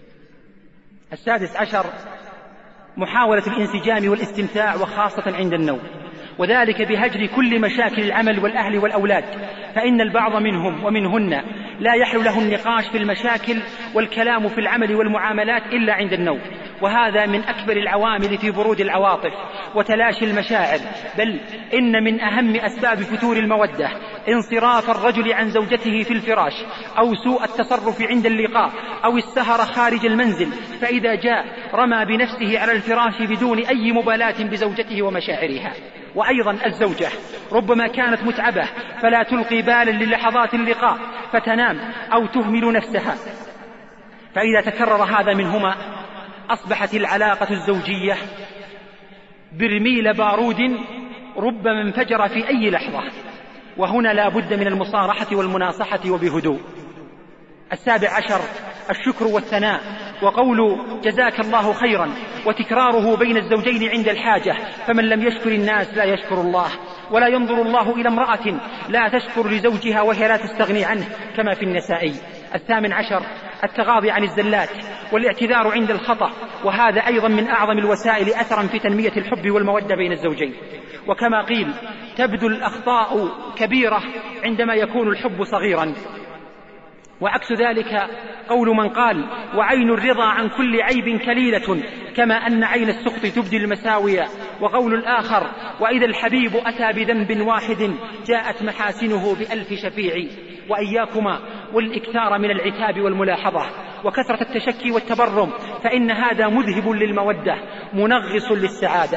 S4: السادس عشر: محاولة الانسجام والاستمتاع، وخاصة عند النوم، وذلك بهجر كل مشاكل العمل والأهل والأولاد، فإن البعض منهم ومنهن لا يحلو له النقاش في المشاكل والكلام في العمل والمعاملات إلا عند النوم، وهذا من أكبر العوامل في برود العواطف وتلاشي المشاعر. بل إن من أهم أسباب فتور المودة انصراف الرجل عن زوجته في الفراش، أو سوء التصرف عند اللقاء، أو السهر خارج المنزل، فإذا جاء رمى بنفسه على الفراش بدون أي مبالاة بزوجته ومشاعرها. وأيضا الزوجة ربما كانت متعبة فلا تلقي بالا للحظات اللقاء فتنام أو تهمل نفسها، فإذا تكرر هذا منهما أصبحت العلاقة الزوجية برميل بارود ربما انفجر في أي لحظة، وهنا لا بد من المصارحة والمناصحة وبهدوء. السابع عشر: الشكر والثناء، وقول جزاك الله خيرا، وتكراره بين الزوجين عند الحاجة، فمن لم يشكر الناس لا يشكر الله. ولا ينظر الله إلى امرأة لا تشكر لزوجها وهي لا تستغني عنه، كما في النسائي. الثامن عشر: التغاضي عن الزلات والاعتذار عند الخطأ، وهذا أيضا من أعظم الوسائل أثرا في تنمية الحب والمودة بين الزوجين. وكما قيل: تبدو الأخطاء كبيرة عندما يكون الحب صغيرا، وعكس ذلك قول من قال: وعين الرضا عن كل عيب كليلة، كما أن عين السخط تبدي المساوية. وقول الآخر: وإذا الحبيب أتى بذنب واحد جاءت محاسنه بألف شفيع. وإياكما والإكثار من العتاب والملاحظة وكثرة التشكي والتبرم، فإن هذا مذهب للمودة منغص للسعادة.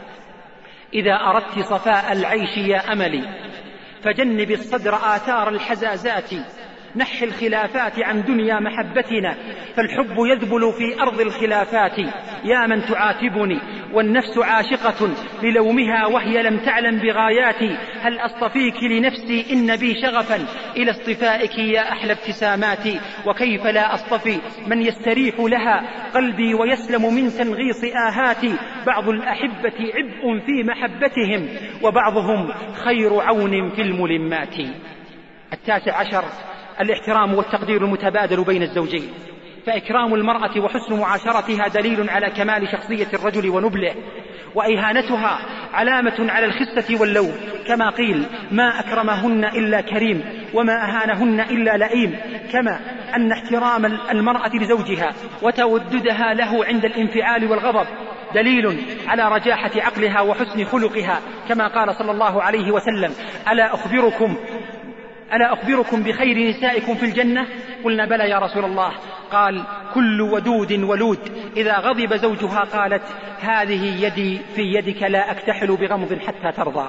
S4: إذا أردت صفاء العيش يا أملي فجنب الصدر آثار الحزازات، نح الخلافات عن دنيا محبتنا، فالحب يذبل في أرض الخلافات. يا من تعاتبني والنفس عاشقة للومها وهي لم تعلم بغاياتي، هل أصطفيك لنفسي إن بي شغفا إلى اصطفائك يا أحلى ابتساماتي، وكيف لا أصطفي من يستريح لها قلبي ويسلم من تنغيص آهاتي. بعض الأحبة عبء في محبتهم وبعضهم خير عون في الملمات. التاسع عشر: الاحترام والتقدير المتبادل بين الزوجين، فإكرام المرأة وحسن معاشرتها دليل على كمال شخصية الرجل ونبله، وإهانتها علامة على الخسة واللوم، كما قيل: ما أكرمهن إلا كريم، وما أهانهن إلا لئيم. كما أن احترام المرأة لزوجها وتوددها له عند الانفعال والغضب دليل على رجاحة عقلها وحسن خلقها، كما قال صلى الله عليه وسلم: ألا أخبركم ألا أخبركم بخير نسائكم في الجنة؟ قلنا: بلى يا رسول الله. قال: كل ودود ولود إذا غضب زوجها قالت: هذه يدي في يدك لا أكتحل بغمض حتى ترضى.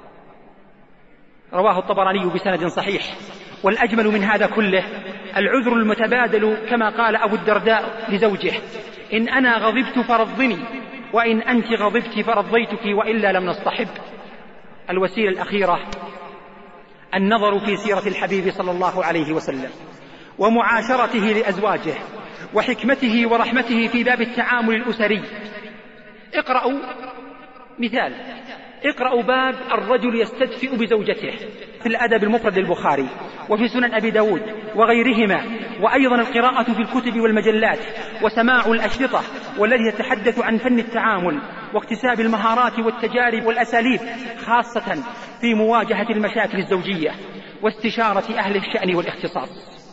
S4: رواه الطبراني بسند صحيح. والأجمل من هذا كله العذر المتبادل، كما قال أبو الدرداء لزوجه: إن أنا غضبت فرضني، وإن أنت غضبت فرضيتك، وإلا لم نصطحب. الوسيلة الأخيرة النظر في سيرة الحبيب صلى الله عليه وسلم ومعاشرته لأزواجه وحكمته ورحمته في باب التعامل الأسري. اقرأوا مثال اقرأوا باب الرجل يستدفئ بزوجته في الأدب المفرد للبخاري وفي سنن أبي داود وغيرهما، وأيضا القراءة في الكتب والمجلات وسماع الأشرطة والذي يتحدث عن فن التعامل واكتساب المهارات والتجارب والأساليب، خاصة في مواجهة المشاكل الزوجية واستشارة أهل الشأن والاختصاص.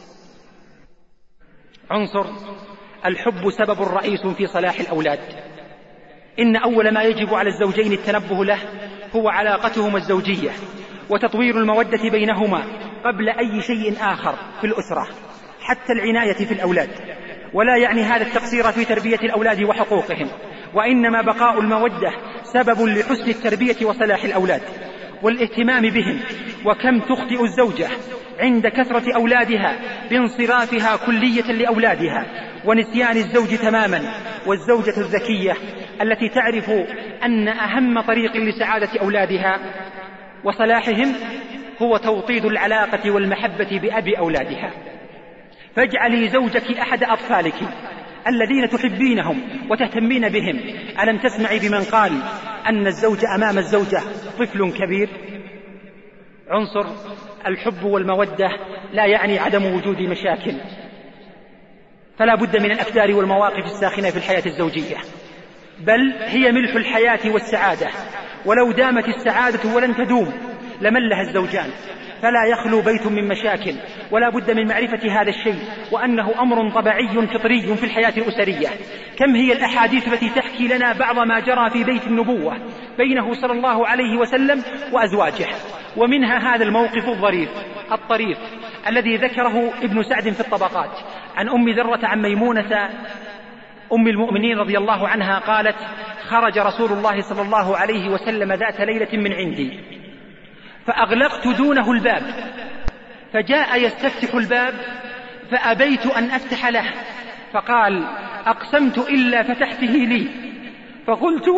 S4: عنصر الحب سبب رئيس في صلاح الأولاد. إن أول ما يجب على الزوجين التنبه له هو علاقتهما الزوجية وتطوير المودة بينهما قبل أي شيء آخر في الأسرة، حتى العناية في الأولاد. ولا يعني هذا التقصير في تربية الأولاد وحقوقهم، وإنما بقاء المودة سبب لحسن التربية وصلاح الأولاد والاهتمام بهم. وكم تخطئ الزوجة عند كثرة أولادها بانصرافها كلية لأولادها ونسيان الزوج تماما. والزوجة الذكية التي تعرف أن أهم طريق لسعادة أولادها وصلاحهم هو توطيد العلاقة والمحبة بأب أولادها. فاجعلي زوجك أحد أطفالك الذين تحبينهم وتهتمين بهم. ألم تسمعي بمن قال أن الزوج أمام الزوجة طفل كبير؟ عنصر الحب والمودة لا يعني عدم وجود مشاكل، فلا بد من الأكدار والمواقف الساخنة في الحياة الزوجية، بل هي ملح الحياة والسعادة. ولو دامت السعادة ولن تدوم لملها الزوجان، فلا يخلو بيت من مشاكل، ولا بد من معرفة هذا الشيء، وأنه أمر طبيعي فطري في الحياة الأسرية. كم هي الأحاديث التي تحكي لنا بعض ما جرى في بيت النبوة بينه صلى الله عليه وسلم وأزواجه، ومنها هذا الموقف الظريف الطريف الذي ذكره ابن سعد في الطبقات عن أم ذرة عن ميمونة أم المؤمنين رضي الله عنها قالت: خرج رسول الله صلى الله عليه وسلم ذات ليلة من عندي فأغلقت دونه الباب، فجاء يستفتح الباب فأبيت أن أفتح له، فقال: أقسمت إلا فتحته لي. فقلت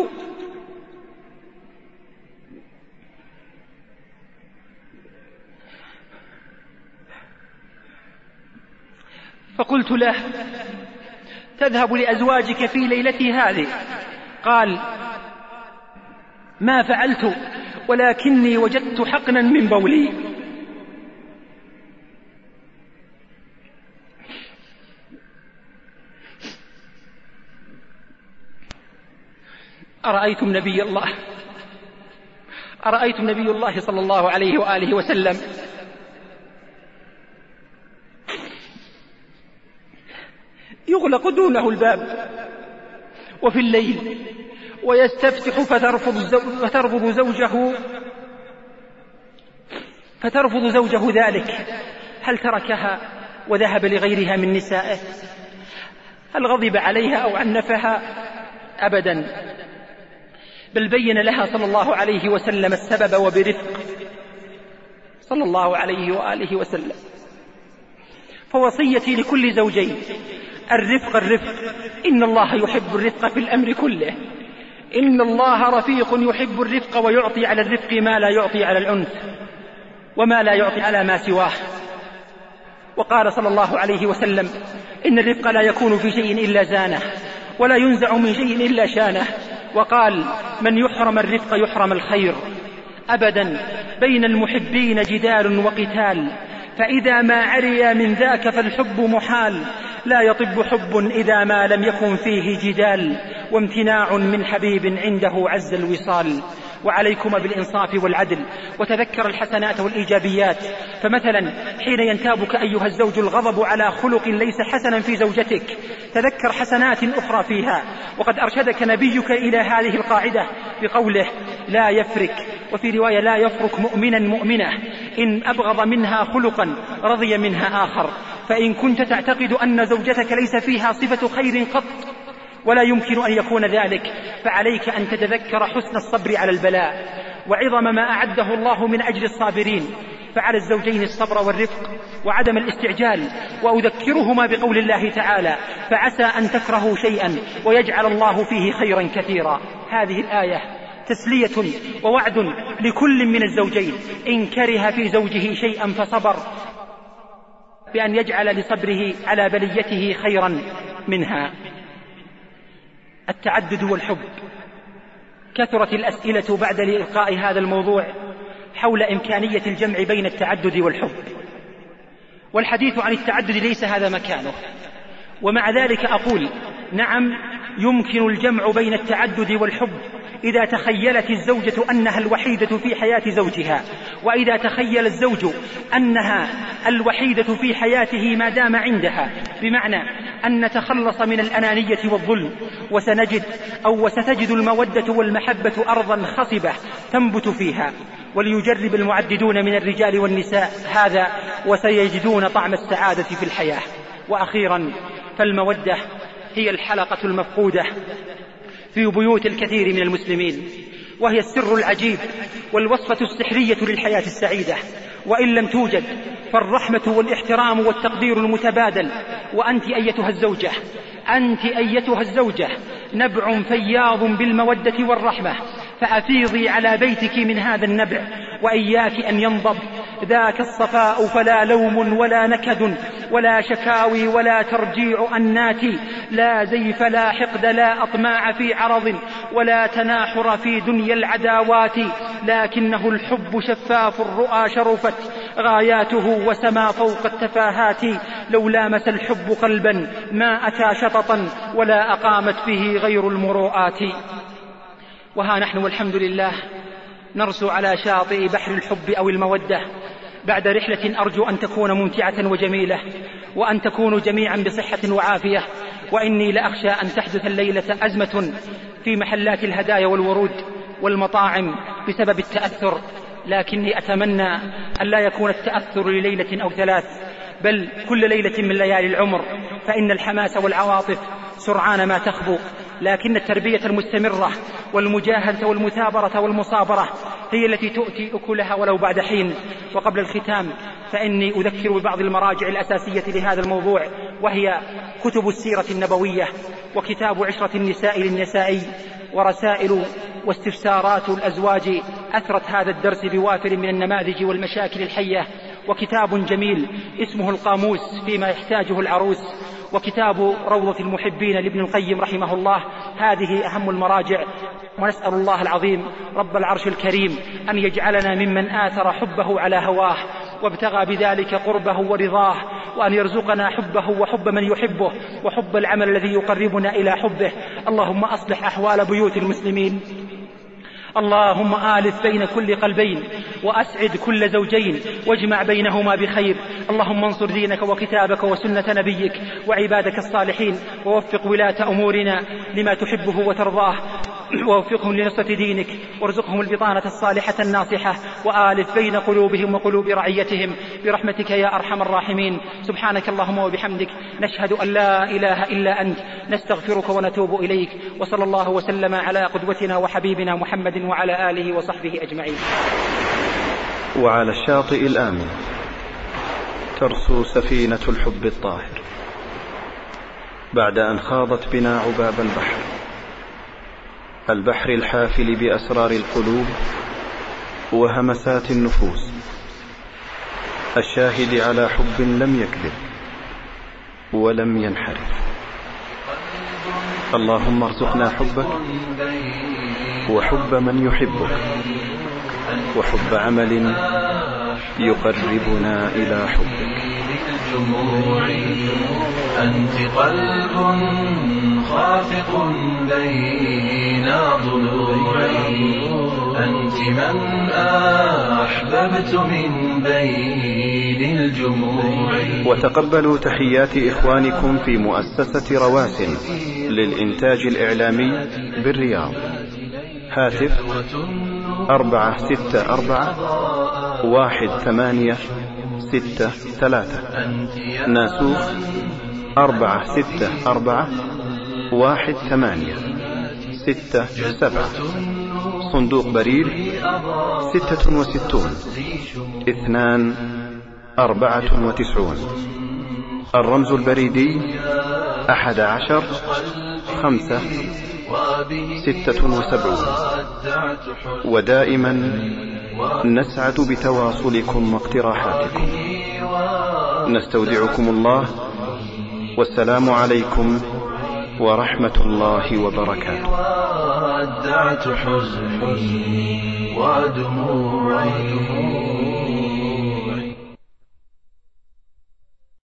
S4: فقلت له: تذهب لأزواجك في ليلتي هذه؟ قال: ما فعلت، ولكني وجدت حقنا من بولي. أرأيتم نبي الله أرأيتم نبي الله صلى الله عليه وآله وسلم يغلق دونه الباب وفي الليل ويستفتح فترفض, زو... فترفض زوجه فترفض زوجه ذلك؟ هل تركها وذهب لغيرها من نسائه؟ هل غضب عليها أو عنفها؟ أبدا، بل بين لها صلى الله عليه وسلم السبب وبرفق صلى الله عليه وآله وسلم. فوصيتي لكل زوجين: الرفق الرفق، إن الله يحب الرفق في الأمر كله، إن الله رفيق يحب الرفق ويعطي على الرفق ما لا يعطي على العنف وما لا يعطي على ما سواه. وقال صلى الله عليه وسلم: إن الرفق لا يكون في شيء إلا زانه، ولا ينزع من شيء إلا شانه. وقال: من يحرم الرفق يحرم الخير. أبدا، بين المحبين جدال وقتال، فإذا ما عري من ذاك فالحب محال، لا يطب حب إذا ما لم يكن فيه جدال، وامتناع من حبيب عنده عز الوصال. وعليكم بالإنصاف والعدل، وتذكر الحسنات والإيجابيات. فمثلا حين ينتابك أيها الزوج الغضب على خلق ليس حسنا في زوجتك، تذكر حسنات أخرى فيها. وقد أرشدك نبيك إلى هذه القاعدة بقوله: لا يفرك، وفي رواية: لا يفرك مؤمنا مؤمنة إن أبغض منها خلقا رضي منها آخر. فإن كنت تعتقد أن زوجتك ليس فيها صفة خير قط ولا يمكن أن يكون ذلك، فعليك أن تتذكر حسن الصبر على البلاء وعظم ما أعده الله من أجل الصابرين. فعلى الزوجين الصبر والرفق وعدم الاستعجال. وأذكرهما بقول الله تعالى: فعسى أن تكرهوا شيئا ويجعل الله فيه خيرا كثيرا. هذه الآية تسلية ووعد لكل من الزوجين إن كره في زوجه شيئا فصبر، بأن يجعل لصبره على بليته خيرا منها. التعدد والحب. كثرت الأسئلة بعد لإلقاء هذا الموضوع حول إمكانية الجمع بين التعدد والحب، والحديث عن التعدد ليس هذا مكانه. ومع ذلك أقول: نعم، يمكن الجمع بين التعدد والحب إذا تخيلت الزوجة أنها الوحيدة في حياة زوجها، وإذا تخيل الزوج أنها الوحيدة في حياته ما دام عندها، بمعنى أن نتخلص من الأنانية والظلم، وسنجد أو وستجد المودة والمحبة أرضا خصبة تنبت فيها. وليجرب المعددون من الرجال والنساء هذا وسيجدون طعم السعادة في الحياة. وأخيرا، فالمودة هي الحلقة المفقودة في بيوت الكثير من المسلمين، وهي السر العجيب والوصفة السحرية للحياة السعيدة. وإن لم توجد فالرحمة والاحترام والتقدير المتبادل. وأنت أيتها الزوجة أنت أيتها الزوجة نبع فياض بالمودة والرحمة، فأفيضي على بيتك من هذا النبع، وإياك أن ينضب ذاك الصفاء، فلا لوم ولا نكد ولا شكاوي ولا ترجيع أناتي، لا زيف لا حقد لا أطماع في عرض ولا تناحر في دنيا العداوات، لكنه الحب شفاف الرؤى شرفت غاياته وسما فوق التفاهات، لو لامس الحب قلبا ما أتى شططا ولا أقامت به غير المروءات. وها نحن والحمد لله نرسو على شاطئ بحر الحب أو المودة بعد رحلة أرجو أن تكون ممتعة وجميلة، وأن تكونوا جميعا بصحة وعافية. وإني لأخشى أن تحدث الليلة أزمة في محلات الهدايا والورود والمطاعم بسبب التأثر، لكني أتمنى أن لا يكون التأثر لليلة أو ثلاث، بل كل ليلة من ليالي العمر، فإن الحماس والعواطف سرعان ما تخبو، لكن التربية المستمرة والمجاهدة والمثابرة والمصابرة هي التي تؤتي أكلها ولو بعد حين. وقبل الختام فإني أذكر ببعض المراجع الأساسية لهذا الموضوع، وهي كتب السيرة النبوية، وكتاب عشرة النساء للنسائي، ورسائل واستفسارات الأزواج أثرت هذا الدرس بوافر من النماذج والمشاكل الحية، وكتاب جميل اسمه القاموس فيما يحتاجه العروس، وكتاب روضة المحبين لابن القيم رحمه الله. هذه أهم المراجع، ونسأل الله العظيم رب العرش الكريم أن يجعلنا ممن آثر حبه على هواه وابتغى بذلك قربه ورضاه، وأن يرزقنا حبه وحب من يحبه وحب العمل الذي يقربنا إلى حبه. اللهم أصلح أحوال بيوت المسلمين، اللهم آلف بين كل قلبين، وأسعد كل زوجين، واجمع بينهما بخير. اللهم انصر دينك وكتابك وسنة نبيك وعبادك الصالحين، ووفق ولاة أمورنا لما تحبه وترضاه، ووفقهم لنصرة دينك، وارزقهم البطانة الصالحة الناصحة، وآلف بين قلوبهم وقلوب رعيتهم برحمتك يا أرحم الراحمين. سبحانك اللهم وبحمدك، نشهد أن لا إله إلا أنت، نستغفرك ونتوب إليك. وصلى الله وسلم على قدوتنا وحبيبنا محمد وعلى آله وصحبه أجمعين.
S1: وعلى الشاطئ الآمن ترسو سفينة الحب الطاهر، بعد أن خاضت بنا عباب البحر، البحر الحافل بأسرار القلوب وهمسات النفوس، الشاهد على حب لم يكذب ولم ينحرف. اللهم ارزقنا حبك وحب من يحبك، وحب عمل يقربنا إلى حبك.
S2: أنت قلب خافق بين ضلوعي، أنت من أحببت من بين الجموع.
S1: وتقبلوا تحيات إخوانكم في مؤسسة رواسن للإنتاج الإعلامي بالرياض. هاتف أربعة ستة أربعة واحد ثمانية ستة ثلاثة، ناسوخ أربعة ستة أربعة واحد ثمانية ستة سبعة، صندوق بريد ستة وستون اثنان أربعة وتسعون، الرمز البريدي أحد عشر خمسة ستة وسبعون. ودائما نسعد بتواصلكم واقتراحاتكم. نستودعكم الله، والسلام عليكم ورحمة الله وبركاته.
S2: ودعت حزني ودموعي